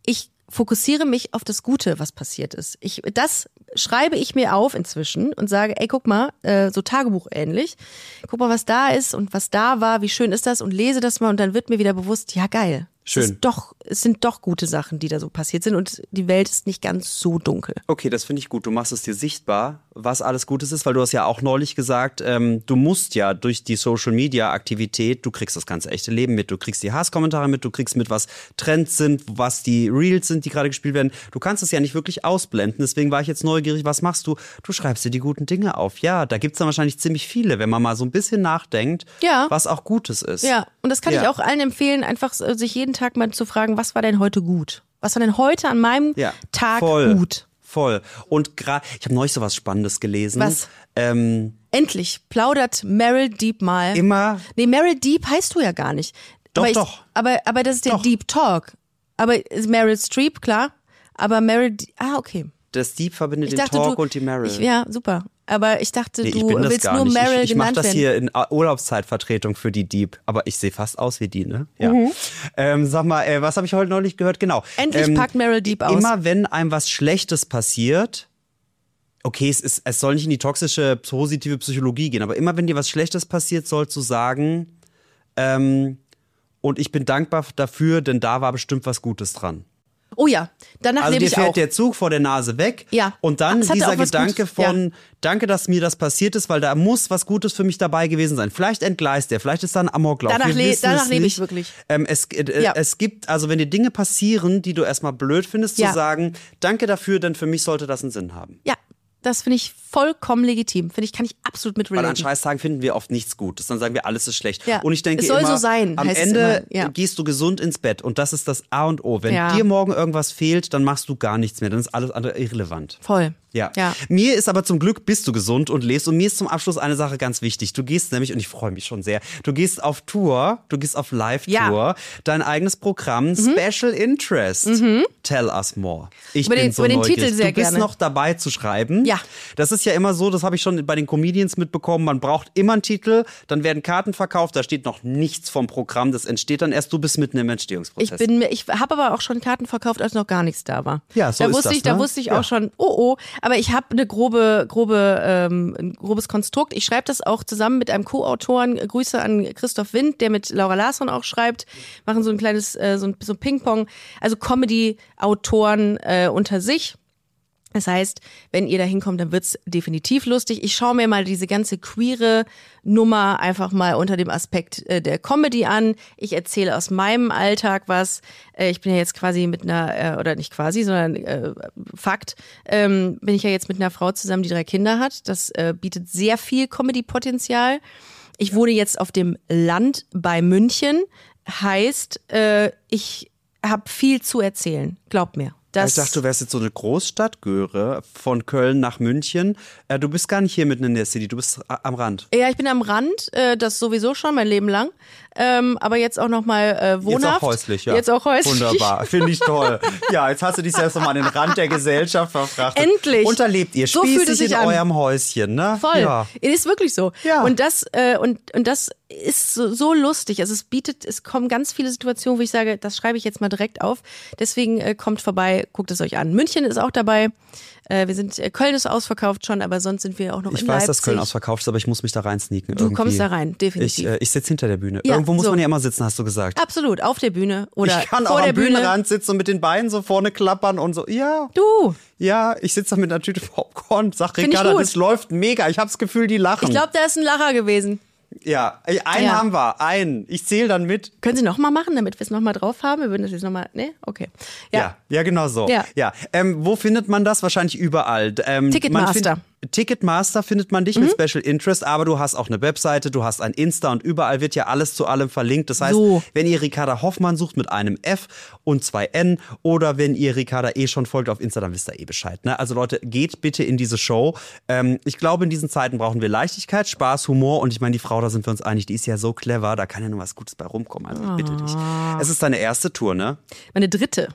fokussiere mich auf das Gute, was passiert ist. Ich, das schreibe ich mir auf inzwischen und sage, ey, guck mal, äh, so Tagebuch ähnlich. Guck mal, was da ist und was da war, wie schön ist das und lese das mal und dann wird mir wieder bewusst, ja geil. Schön. Es, ist doch, es sind doch gute Sachen, die da so passiert sind und die Welt ist nicht ganz so dunkel. Okay, das finde ich gut. Du machst es dir sichtbar, was alles Gutes ist, weil du hast ja auch neulich gesagt, ähm, du musst ja durch die Social-Media-Aktivität, du kriegst das ganze echte Leben mit, du kriegst die Hasskommentare mit, du kriegst mit, was Trends sind, was die Reels sind, die gerade gespielt werden. Du kannst es ja nicht wirklich ausblenden, deswegen war ich jetzt neugierig, was machst du? Du schreibst dir die guten Dinge auf. Ja, da gibt es dann wahrscheinlich ziemlich viele, wenn man mal so ein bisschen nachdenkt, ja. was auch Gutes ist. Ja, und das kann ja. ich auch allen empfehlen, einfach sich jeden Tag mal zu fragen, was war denn heute gut? Was war denn heute an meinem ja, Tag voll, gut? Voll. Und gerade, ich habe neulich so was Spannendes gelesen. Was? Ähm, Endlich plaudert Meryl Deep mal. Immer. Nee, Meryl Deep heißt du ja gar nicht. Doch, aber ich, doch. Aber, aber das ist der Doch. Deep Talk. Aber ist Meryl Streep, klar. Aber Meryl, D- ah, okay. Das Deep verbindet Ich den dachte, Talk du, und die Meryl. Ich, ja, super. Aber ich dachte, Nee, ich du bin das willst gar nur nicht. Meryl ich ich mache genannt das werden. hier in Urlaubszeitvertretung für die Deep. Aber ich sehe fast aus wie die, ne? Ja. Mhm. Ähm, sag mal, äh, was habe ich heute neulich gehört? Genau. Endlich ähm, packt Meryl Deep aus. Immer wenn einem was Schlechtes passiert, okay, es, ist, es soll nicht in die toxische, positive Psychologie gehen, aber immer wenn dir was Schlechtes passiert, sollst du sagen, ähm, und ich bin dankbar dafür, denn da war bestimmt was Gutes dran. Oh ja, danach Also lebe dir ich fährt auch. der Zug vor der Nase weg Ja. und dann Es hatte dieser auch was Gedanke Gutes. von, Ja. danke, dass mir das passiert ist, weil da muss was Gutes für mich dabei gewesen sein. Vielleicht entgleist der, vielleicht ist da ein Amoklauf. Danach, Wir le- wissen danach es lebe ich nicht. wirklich. Ähm, es, äh, Ja. es gibt, also wenn dir Dinge passieren, die du erstmal blöd findest, Ja. zu sagen, danke dafür, denn für mich sollte das einen Sinn haben. Ja, das finde ich vollkommen legitim. Finde ich, kann ich absolut mit Weil an relaten. Scheißtagen finden wir oft nichts Gutes. Dann sagen wir, alles ist schlecht. Ja. Und ich denke Es soll immer, so sein, am heißt es Ende immer. Ja. gehst du gesund ins Bett. Und das ist das A und O. Wenn Ja. dir morgen irgendwas fehlt, dann machst du gar nichts mehr. Dann ist alles andere irrelevant. Voll. Ja. Ja. Mir ist aber zum Glück, bist du gesund und lebst. Und mir ist zum Abschluss eine Sache ganz wichtig. Du gehst nämlich, und ich freue mich schon sehr, du gehst auf Tour, du gehst auf Live-Tour, Ja. dein eigenes Programm, mhm. Special Interest. Mhm. Tell us more. Ich Über bin den- so über den neugierig. Titel sehr du bist gerne. noch dabei zu schreiben. Ja. Das ist ja immer so, das habe ich schon bei den Comedians mitbekommen, man braucht immer einen Titel, dann werden Karten verkauft, da steht noch nichts vom Programm, das entsteht dann erst, du bist mitten im Entstehungsprozess. Ich bin, mir- ich habe aber auch schon Karten verkauft, als noch gar nichts da war. Ja, so da ist wusste das, ich, Da ne? wusste ich Ja. auch schon, oh oh, aber ich habe eine grobe, grobe, ähm, ein grobes Konstrukt. Ich schreibe das auch zusammen mit einem Co-Autoren. Grüße an Christoph Wind, der mit Laura Larsson auch schreibt. Machen so ein kleines, äh, so ein so Ping-Pong. Also Comedy-Autoren äh, unter sich. Das heißt, wenn ihr da hinkommt, dann wird's definitiv lustig. Ich schaue mir mal diese ganze queere Nummer einfach mal unter dem Aspekt äh, der Comedy an. Ich erzähle aus meinem Alltag was. Äh, ich bin ja jetzt quasi mit einer, äh, oder nicht quasi, sondern äh, Fakt, ähm, bin ich ja jetzt mit einer Frau zusammen, die drei Kinder hat. Das äh, bietet sehr viel Comedy-Potenzial. Ich wohne jetzt auf dem Land bei München. Heißt, äh, ich habe viel zu erzählen. Glaubt mir. Das Ich dachte, du wärst jetzt so eine Großstadtgöre von Köln nach München. Äh, du bist gar nicht hier mitten in der City, du bist a- am Rand. Ja, ich bin am Rand, äh, das sowieso schon mein Leben lang. Ähm, aber jetzt auch nochmal äh, wohnhaft. Jetzt auch häuslich, ja. Jetzt auch häuslich. Wunderbar, finde ich toll. Ja, jetzt hast du dich selbst nochmal an den Rand der Gesellschaft verfrachtet. Endlich. Und da lebt ihr So fühlt es spießig sich in an. eurem Häuschen, ne? Voll. Ja. Ist wirklich so. Ja. Und das, äh, und, und das ist so, so lustig. Also es bietet, es kommen ganz viele Situationen, wo ich sage, das schreibe ich jetzt mal direkt auf. Deswegen äh, kommt vorbei, guckt es euch an. München ist auch dabei. Äh, wir sind, äh, Köln ist ausverkauft schon, aber sonst sind wir auch noch Ich in weiß, Leipzig. dass Köln ausverkauft ist, aber ich muss mich da reinsneaken. Du irgendwie. kommst da rein, definitiv. Ich, äh, ich sitze hinter der Bühne. Ja, Irgendwo muss so. man ja immer sitzen, hast du gesagt. Absolut, auf der Bühne oder Ich kann vor auch der am Bühne. Bühnenrand sitzen und mit den Beinen so vorne klappern und so. Ja, Du, ja, ich sitze da mit einer Tüte Popcorn, sag Find ich Ricarda, gut. das läuft mega. Ich habe das Gefühl, die lachen. ich glaube, da ist ein Lacher gewesen. Ja, einen Ja. haben wir, einen. Ich zähle dann mit. Können Sie noch mal machen, damit wir es noch mal drauf haben? Wir würden das jetzt noch mal, ne? Okay. Ja, Ja. ja, genau so. Ja. Ja. Ähm, wo findet man das? Wahrscheinlich überall. Ähm, Ticketmaster. Man find, Ticketmaster findet man dich Mhm. mit Special Interest, aber du hast auch eine Webseite, du hast ein Insta und überall wird ja alles zu allem verlinkt. Das heißt, So. wenn ihr Ricarda Hoffmann sucht mit einem F und zwei N oder wenn ihr Ricarda eh schon folgt auf Insta, dann wisst ihr eh Bescheid. Ne? Also Leute, geht bitte in diese Show. Ähm, ich glaube, in diesen Zeiten brauchen wir Leichtigkeit, Spaß, Humor und ich meine, die Frau, da sind wir uns einig, die ist ja so clever, da kann ja nur was Gutes bei rumkommen. Also ich bitte dich. Es ist deine erste Tour, ne? Meine dritte.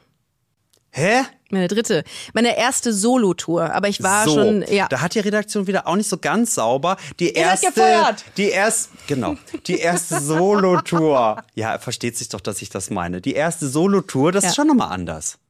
Hä? Meine dritte. Meine erste Solo-Tour. Aber ich war so, schon, ja. da hat die Redaktion wieder auch nicht so ganz sauber. Die Ihr seid erste, gefeuert. die erste, genau, die erste Solo-Tour. Ja, versteht sich doch, dass ich das meine. Die erste Solo-Tour, das Ja. ist schon nochmal anders.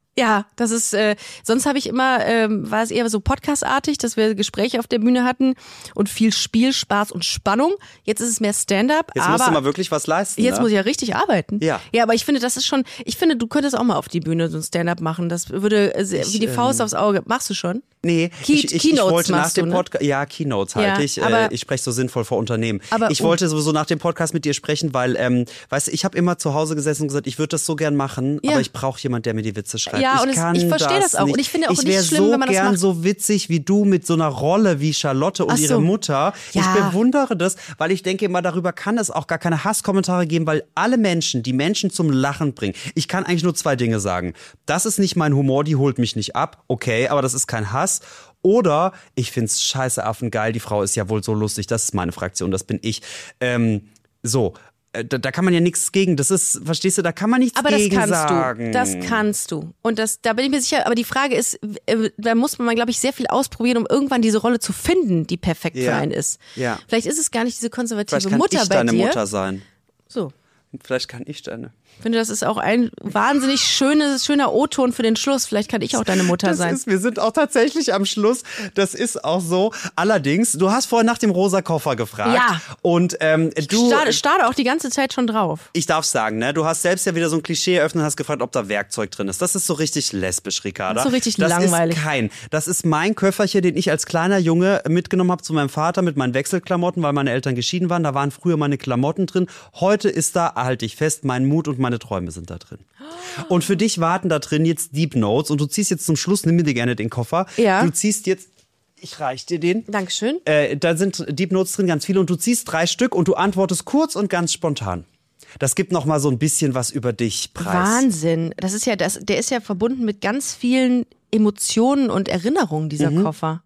Ja, das ist, äh, sonst habe ich immer, ähm, war es eher so podcastartig, dass wir Gespräche auf der Bühne hatten und viel Spiel, Spaß und Spannung. Jetzt ist es mehr Stand-up. Jetzt aber musst du mal wirklich was leisten. Jetzt ne? muss ich ja richtig arbeiten. Ja. Ja, aber ich finde, das ist schon, ich finde, du könntest auch mal auf die Bühne so ein Stand-up machen. Das würde äh, Ich, wie die Faust ähm, aufs Auge. Machst du schon? Nee, Key- ich, ich, ich Keynotes wollte nach machst dem du, ne? Podcast, ja, Keynotes halt. Ja, ich aber- äh, ich spreche so sinnvoll vor Unternehmen. Aber- ich wollte sowieso nach dem Podcast mit dir sprechen, weil, ähm, weißt du, ich habe immer zu Hause gesessen und gesagt, ich würde das so gern machen, Ja. aber ich brauche jemanden, der mir die Witze schreibt. Ja, ich und es- kann ich verstehe das auch. nicht. Und ich finde auch ich nicht wär schlimm, so wenn man das gern macht. so witzig wie du mit so einer Rolle wie Charlotte und Ach so. ihre Mutter. Ja. Ich bewundere das, weil ich denke immer, darüber kann es auch gar keine Hasskommentare geben, weil alle Menschen, die Menschen zum Lachen bringen. Ich kann eigentlich nur zwei Dinge sagen. Das ist nicht mein Humor, die holt mich nicht ab. Okay, aber das ist kein Hass. Oder ich find's scheiße affengeil, die Frau ist ja wohl so lustig, das ist meine Fraktion, das bin ich. Ähm, so, äh, da, da kann man ja nichts gegen, das ist, verstehst du, da kann man nichts Aber das gegen kannst sagen. du. Das kannst du. Und das, da bin ich mir sicher, aber die Frage ist, äh, da muss man, glaube ich, sehr viel ausprobieren, um irgendwann diese Rolle zu finden, die perfekt Ja. für einen ist. Ja. Vielleicht ist es gar nicht diese konservative Vielleicht kann Mutter ich bei deine dir. Mutter sein. So. Vielleicht kann ich deine. Ich finde, das ist auch ein wahnsinnig schönes, schöner O-Ton für den Schluss. Vielleicht kann ich auch deine Mutter Das sein. ist, wir sind auch tatsächlich am Schluss. Das ist auch so. Allerdings, du hast vorhin nach dem rosa Koffer gefragt. Ja. Und ähm, du. Starte, starte auch die ganze Zeit schon drauf. Ich darf sagen, ne? Du hast selbst ja wieder so ein Klischee eröffnet und hast gefragt, ob da Werkzeug drin ist. Das ist so richtig lesbisch, Ricarda. Das ist so richtig das langweilig. Das ist kein. Das ist mein Köfferchen, den ich als kleiner Junge mitgenommen habe zu meinem Vater mit meinen Wechselklamotten, weil meine Eltern geschieden waren. Da waren früher meine Klamotten drin. Heute ist da, halte ich fest, mein Mut und meine Träume sind da drin. Und für dich warten da drin jetzt Deep Notes. Und du ziehst jetzt zum Schluss, nimm mir dir gerne den Koffer. Ja. Du ziehst jetzt, ich reich dir den. Dankeschön. Äh, da sind Deep Notes drin, ganz viele. Und du ziehst drei Stück und du antwortest kurz und ganz spontan. Das gibt noch mal so ein bisschen was über dich preis. Wahnsinn. Das ist ja, das, der ist ja verbunden mit ganz vielen Emotionen und Erinnerungen, dieser Mhm. Koffer.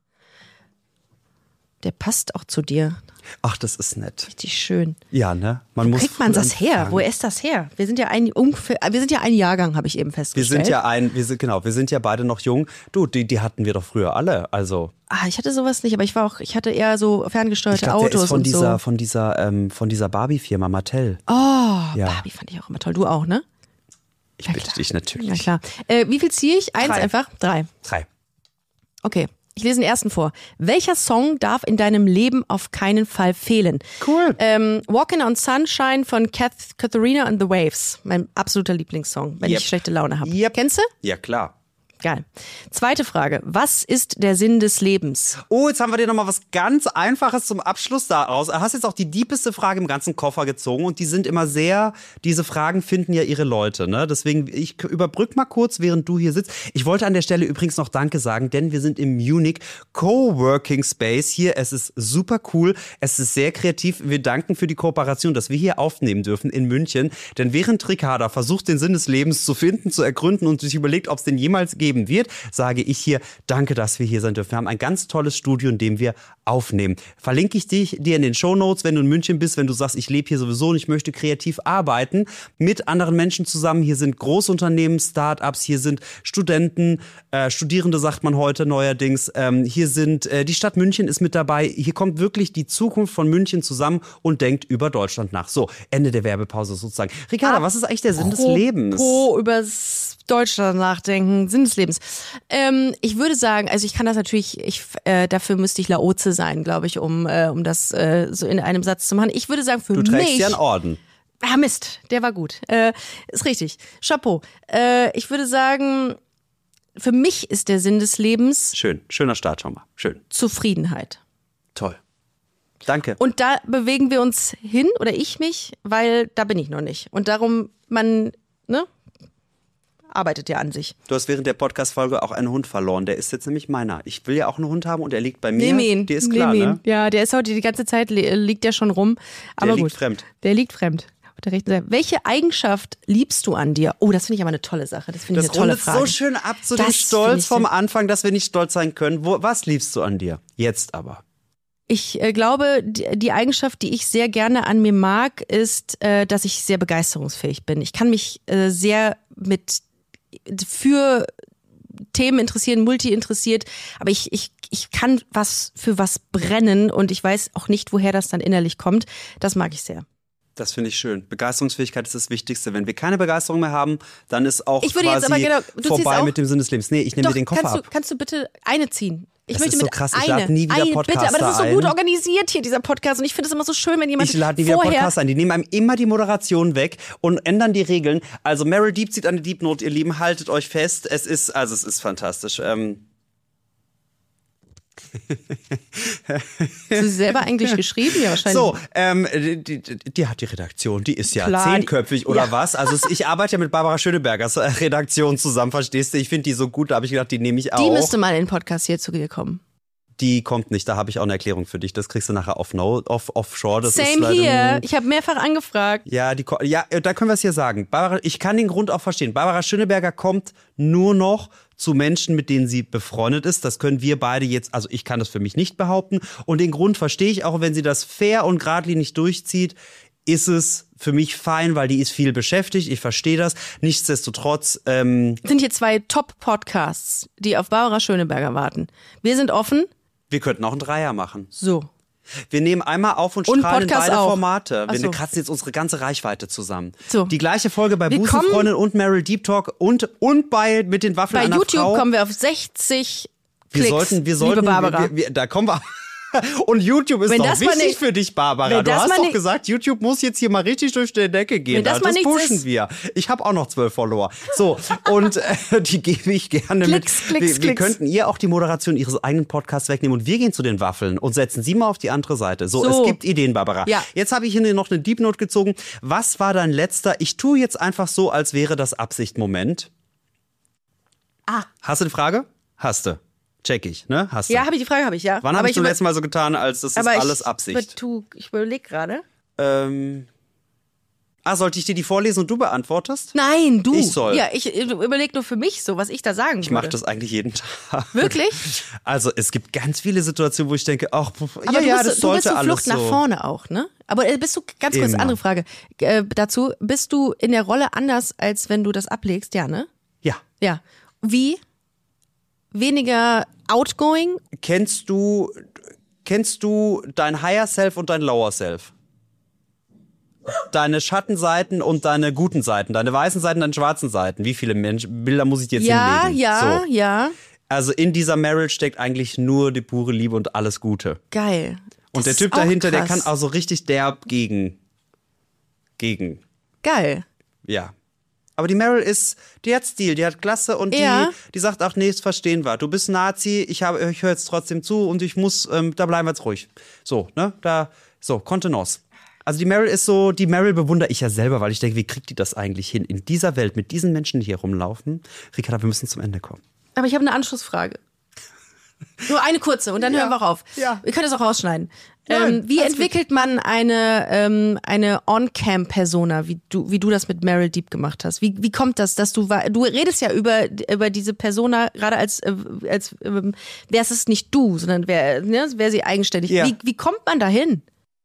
Der passt auch zu dir. Ach, das ist nett. Richtig schön. Ja, ne? Man Wo muss kriegt man früh das her? anfangen. Wo ist das her? Wir sind ja ein ungefähr, wir sind ja ein Jahrgang, habe ich eben Wir festgestellt. sind ja ein, wir sind, genau, wir sind ja beide noch jung. Du, die, die hatten wir doch früher alle. Also Ah, ich hatte sowas nicht, aber ich war auch, ich hatte eher so ferngesteuerte ich glaube, der Autos ist von und dieser, so. von dieser, ähm, von dieser Barbie-Firma Mattel. Oh, Ja. Barbie fand ich auch immer toll. Du auch, ne? Ich bitte dich natürlich. Na klar. Äh, wie viel ziehe ich? Eins Drei. einfach? Drei. Drei. Okay. Ich lese den ersten vor. Welcher Song darf in deinem Leben auf keinen Fall fehlen? Cool. Ähm, Walking on Sunshine von Kath, Katharina and the Waves. Mein absoluter Lieblingssong, wenn Yep. ich schlechte Laune habe. Yep. Kennst du? Ja, klar. Geil. Zweite Frage. Was ist der Sinn des Lebens? Oh, jetzt haben wir dir noch mal was ganz Einfaches zum Abschluss daraus. Du hast jetzt auch die diepeste Frage im ganzen Koffer gezogen und die sind immer sehr, diese Fragen finden ja ihre Leute, ne? Deswegen, ich überbrück mal kurz, während du hier sitzt. Ich wollte an der Stelle übrigens noch Danke sagen, denn wir sind im Munich Coworking Space hier. Es ist super cool, es ist sehr kreativ. Wir danken für die Kooperation, dass wir hier aufnehmen dürfen in München. Denn während Ricarda versucht, den Sinn des Lebens zu finden, zu ergründen und sich überlegt, ob es den jemals geben wird, sage ich hier, danke, dass wir hier sein dürfen. Wir haben ein ganz tolles Studio, in dem wir aufnehmen. Verlinke ich dich, dir in den Shownotes, wenn du in München bist, wenn du sagst, ich lebe hier sowieso und ich möchte kreativ arbeiten, mit anderen Menschen zusammen. Hier sind Großunternehmen, Start-ups, hier sind Studenten, äh, Studierende sagt man heute neuerdings. Ähm, hier sind, äh, die Stadt München ist mit dabei. Hier kommt wirklich die Zukunft von München zusammen und denkt über Deutschland nach. So, Ende der Werbepause sozusagen. Ricarda, was ist eigentlich der Sinn des Lebens? Apropos übers Deutschland nachdenken, Sinn des Lebens. Ähm, ich würde sagen, also ich kann das natürlich, ich, äh, dafür müsste ich Laoze sein, glaube ich, um, äh, um das äh, so in einem Satz zu machen. Ich würde sagen, für Du mich... trägst ja einen Orden. Ah, Mist, der war gut. Äh, ist richtig. Chapeau. Äh, ich würde sagen, für mich ist der Sinn des Lebens Schön, schöner Start schon mal. Schön, Zufriedenheit. toll. Danke. Und da bewegen wir uns hin, oder ich mich, weil da bin ich noch nicht. Und darum, man, ne, arbeitet ja an sich. Du hast während der Podcast-Folge auch einen Hund verloren. Der ist jetzt nämlich meiner. Ich will ja auch einen Hund haben und er liegt bei mir. Nimm ihn. Dir ist klar, Nimm ihn. ne? Ja, der ist heute die ganze Zeit, liegt der schon rum. Aber liegt gut. fremd. Der liegt fremd. Auf der rechten Seite. Welche Eigenschaft liebst du an dir? Oh, das finde ich aber eine tolle Sache. Das finde ich Das eine tolle rundet Frage. so schön ab zu Das dem finde Stolz ich vom sehr- Anfang, dass wir nicht stolz sein können. Wo, was liebst du an dir? Jetzt aber. Ich äh, glaube, die, die Eigenschaft, die ich sehr gerne an mir mag, ist, äh, dass ich sehr begeisterungsfähig bin. Ich kann mich äh, sehr mit für Themen interessieren, multi interessiert, aber ich, ich, ich kann was für was brennen und ich weiß auch nicht, woher das dann innerlich kommt. Das mag ich sehr. Das finde ich schön. Begeisterungsfähigkeit ist das Wichtigste. Wenn wir keine Begeisterung mehr haben, dann ist auch ich würde quasi jetzt aber genau, du vorbei auch, mit dem Sinn des Lebens. Nee, ich nehme dir den Koffer kannst ab. Du, kannst du bitte eine ziehen? Ich das möchte ist so mit krass, ich eine, lade nie wieder eine, Podcaster bitte, aber das ist so gut ein. organisiert hier, dieser Podcast. Und ich finde es immer so schön, wenn jemand Ich lade nie wieder vorher... Podcaster ein. Die nehmen einem immer die Moderation weg und ändern die Regeln. Also Meryl Deep zieht eine Deep Note, ihr Lieben, haltet euch fest. Es ist, also es ist fantastisch. Ähm Hast du sie selber eigentlich geschrieben? Ja, wahrscheinlich. So, ähm, die, die, die hat die Redaktion, die ist ja Klar, zehnköpfig oder ja. was? Also es, ich arbeite ja mit Barbara Schönebergers Redaktion zusammen, verstehst du? Ich finde die so gut, da habe ich gedacht, die nehme ich auch. Die müsste mal in den Podcast hier zu dir kommen. Die kommt nicht, da habe ich auch eine Erklärung für dich. Das kriegst du nachher off, no, off offshore. Das Same ist leider here. Ich habe mehrfach angefragt. Ja, die, ja, da können wir es hier sagen. Barbara, ich kann den Grund auch verstehen. Barbara Schöneberger kommt nur noch zu Menschen, mit denen sie befreundet ist. Das können wir beide jetzt, also ich kann das für mich nicht behaupten. Und den Grund verstehe ich auch, wenn sie das fair und geradlinig durchzieht, ist es für mich fein, weil die ist viel beschäftigt. Ich verstehe das. Nichtsdestotrotz. Ähm, sind hier zwei Top-Podcasts, die auf Barbara Schöneberger warten. Wir sind offen. Wir könnten auch einen Dreier machen. So. Wir nehmen einmal auf und Und strahlen in Podcast beide auch. Formate. Wir Ach so. kratzen jetzt unsere ganze Reichweite zusammen. So. Die gleiche Folge bei Wir Busenfreundin und Meryl Deep Talk und, und bei mit den Waffeln Bei einer YouTube Frau. kommen wir auf sechzig wir Klicks, sollten, wir sollten, liebe Barbara. Wir, wir, da kommen wir. Und YouTube ist Wenn doch das mal wichtig nicht- für dich, Barbara. wenn Du das hast mal doch nicht- gesagt, YouTube muss jetzt hier mal richtig durch die Decke gehen. Wenn das mal nichts pushen ist- wir. Ich habe auch noch zwölf Follower. So, und äh, die gebe ich gerne Klicks, mit. Klicks, wir, wir Klicks. könnten ihr auch die Moderation ihres eigenen Podcasts wegnehmen und wir gehen zu den Waffeln und setzen sie mal auf die andere Seite. So, So. es gibt Ideen, Barbara. Ja. Jetzt habe ich hier noch eine Deep Note gezogen. Was war dein letzter? Ich tue jetzt einfach so, als wäre das Absicht-Moment. Ah. Hast du eine Frage? Hast du. Check ich, ne? Hast du. Ja, habe ich die Frage, habe ich, ja. Wann Aber habe ich ich zum über- letzten Mal so getan, als das ist aber alles ich, Absicht? Tu, ich überlege gerade. Ähm. Ah, sollte ich dir die vorlesen und du beantwortest? Nein, du. Ich soll. Ja, ich überlege nur für mich so, was ich da sagen Ich würde. mache das eigentlich jeden Tag. Wirklich? Also es gibt ganz viele Situationen, wo ich denke, ach, pf, Aber ja, du ja, bist, das du sollte bist so alles Flucht so. nach vorne auch, ne? Aber äh, bist du, ganz kurz, Immer. andere Frage äh, dazu, bist du in der Rolle anders, als wenn du das ablegst, ja, ne? Ja. Ja. Wie? Weniger outgoing? Kennst du, kennst du dein Higher Self und dein Lower Self? Deine Schattenseiten und deine guten Seiten, deine weißen Seiten, deine schwarzen Seiten. Wie viele Mensch Bilder muss ich dir jetzt Ja, hinlegen? ja, So. ja. Also in dieser Meryl steckt eigentlich nur die pure Liebe und alles Gute. Geil. Und Das der ist Typ auch dahinter, der krass. kann auch so richtig derb gegen, gegen, Geil. ja. Aber die Meryl ist, die hat Stil, die hat Klasse und Ja. die, die sagt, ach nee, das verstehen wir. Du bist Nazi, ich habe, ich höre jetzt trotzdem zu und ich muss, ähm, da bleiben wir jetzt ruhig. So, ne, da, so, Kontenance. Also die Meryl ist so, die Meryl bewundere ich ja selber, weil ich denke, wie kriegt die das eigentlich hin? In dieser Welt, mit diesen Menschen, die hier rumlaufen. Ricarda, wir müssen zum Ende kommen. Aber ich habe eine Anschlussfrage. Nur eine kurze und dann Ja. hören wir auch auf. Ja. Wir können das auch rausschneiden. Nein, ähm, wie alles entwickelt man eine, ähm, eine On-Cam-Persona, wie du, wie du das mit Meryl Deep gemacht hast? Wie, wie kommt das, dass du, wa- du redest ja über, über diese Persona, gerade als, äh, als ähm, wär's es nicht du, sondern wär, ne, wär sie eigenständig. Ja. Wie, wie kommt man dahin?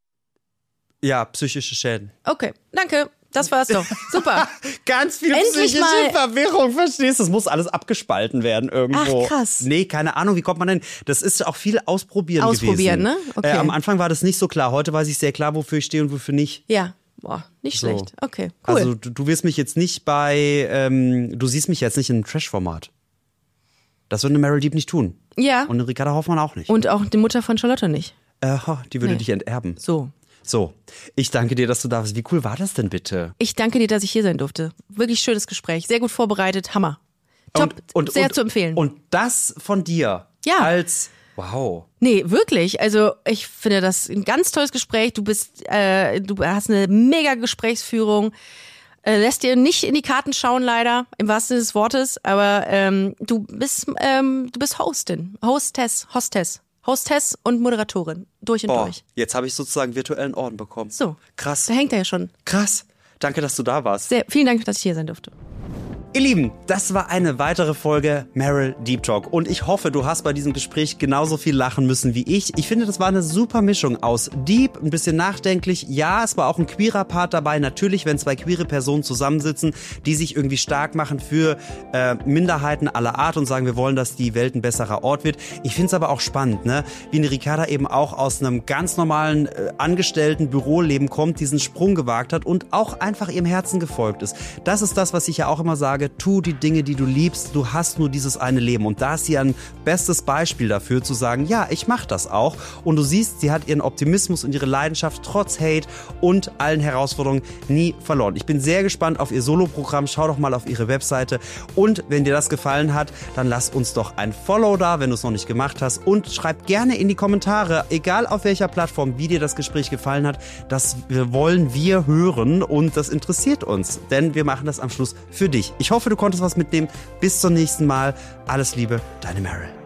Ja, psychische Schäden. Okay, danke. Das war's doch. Super. Ganz viel Endlich psychische mal- Verwirrung, verstehst du? Das muss alles abgespalten werden irgendwo. Ach, krass. Nee, keine Ahnung, wie kommt man denn? Das ist auch viel Ausprobieren, Ausprobieren, gewesen. ne? Okay. Äh, am Anfang war das nicht so klar. Heute weiß ich sehr klar, wofür ich stehe und wofür nicht. Ja. Boah, nicht So. schlecht. Okay, cool. Also du, du wirst mich jetzt nicht bei, ähm, du siehst mich jetzt nicht in einem Trash-Format. Das würde eine Meryl Deep nicht tun. ja. Und eine Ricarda Hoffmann auch nicht. Und auch die Mutter von Charlotte nicht. Äh, die würde Nee. dich enterben. So. So, ich danke dir, dass du da bist. Wie cool war das denn bitte? Ich danke dir, dass ich hier sein durfte. Wirklich schönes Gespräch. Sehr gut vorbereitet. Hammer. Top. Und, und, sehr und, zu empfehlen. Und das von dir. Ja. Als, wow. Nee, wirklich. Also ich finde das ein ganz tolles Gespräch. Du bist, äh, du hast eine mega Gesprächsführung. Äh, lässt dir nicht in die Karten schauen, leider, im wahrsten Sinne des Wortes. Aber ähm, du bist, ähm, du bist Hostin. Hostess, Hostess. Hostess und Moderatorin. Durch und Boah, durch. jetzt habe ich sozusagen virtuellen Orden bekommen. So. Krass. Da hängt er ja schon. Krass. Danke, dass du da warst. Sehr, vielen Dank, dass ich hier sein durfte. Ihr Lieben, das war eine weitere Folge Meryl Deep Talk und ich hoffe, du hast bei diesem Gespräch genauso viel lachen müssen wie ich. Ich finde, das war eine super Mischung aus deep, ein bisschen nachdenklich. Ja, es war auch ein queerer Part dabei. Natürlich, wenn zwei queere Personen zusammensitzen, die sich irgendwie stark machen für äh, Minderheiten aller Art und sagen, wir wollen, dass die Welt ein besserer Ort wird. Ich finde es aber auch spannend, ne? Wie eine Ricarda eben auch aus einem ganz normalen äh, angestellten Büroleben kommt, diesen Sprung gewagt hat und auch einfach ihrem Herzen gefolgt ist. Das ist das, was ich ja auch immer sage. Tu die Dinge, die du liebst. Du hast nur dieses eine Leben. Und da ist sie ein bestes Beispiel dafür, zu sagen, ja, ich mache das auch. Und du siehst, sie hat ihren Optimismus und ihre Leidenschaft trotz Hate und allen Herausforderungen nie verloren. Ich bin sehr gespannt auf ihr Soloprogramm. Schau doch mal auf ihre Webseite. Und wenn dir das gefallen hat, dann lass uns doch ein Follow da, wenn du es noch nicht gemacht hast. Und schreib gerne in die Kommentare, egal auf welcher Plattform, wie dir das Gespräch gefallen hat. Das wollen wir hören und das interessiert uns. Denn wir machen das am Schluss für dich. Ich hoffe, du konntest was mitnehmen. Bis zum nächsten Mal. Alles Liebe, deine Meryl.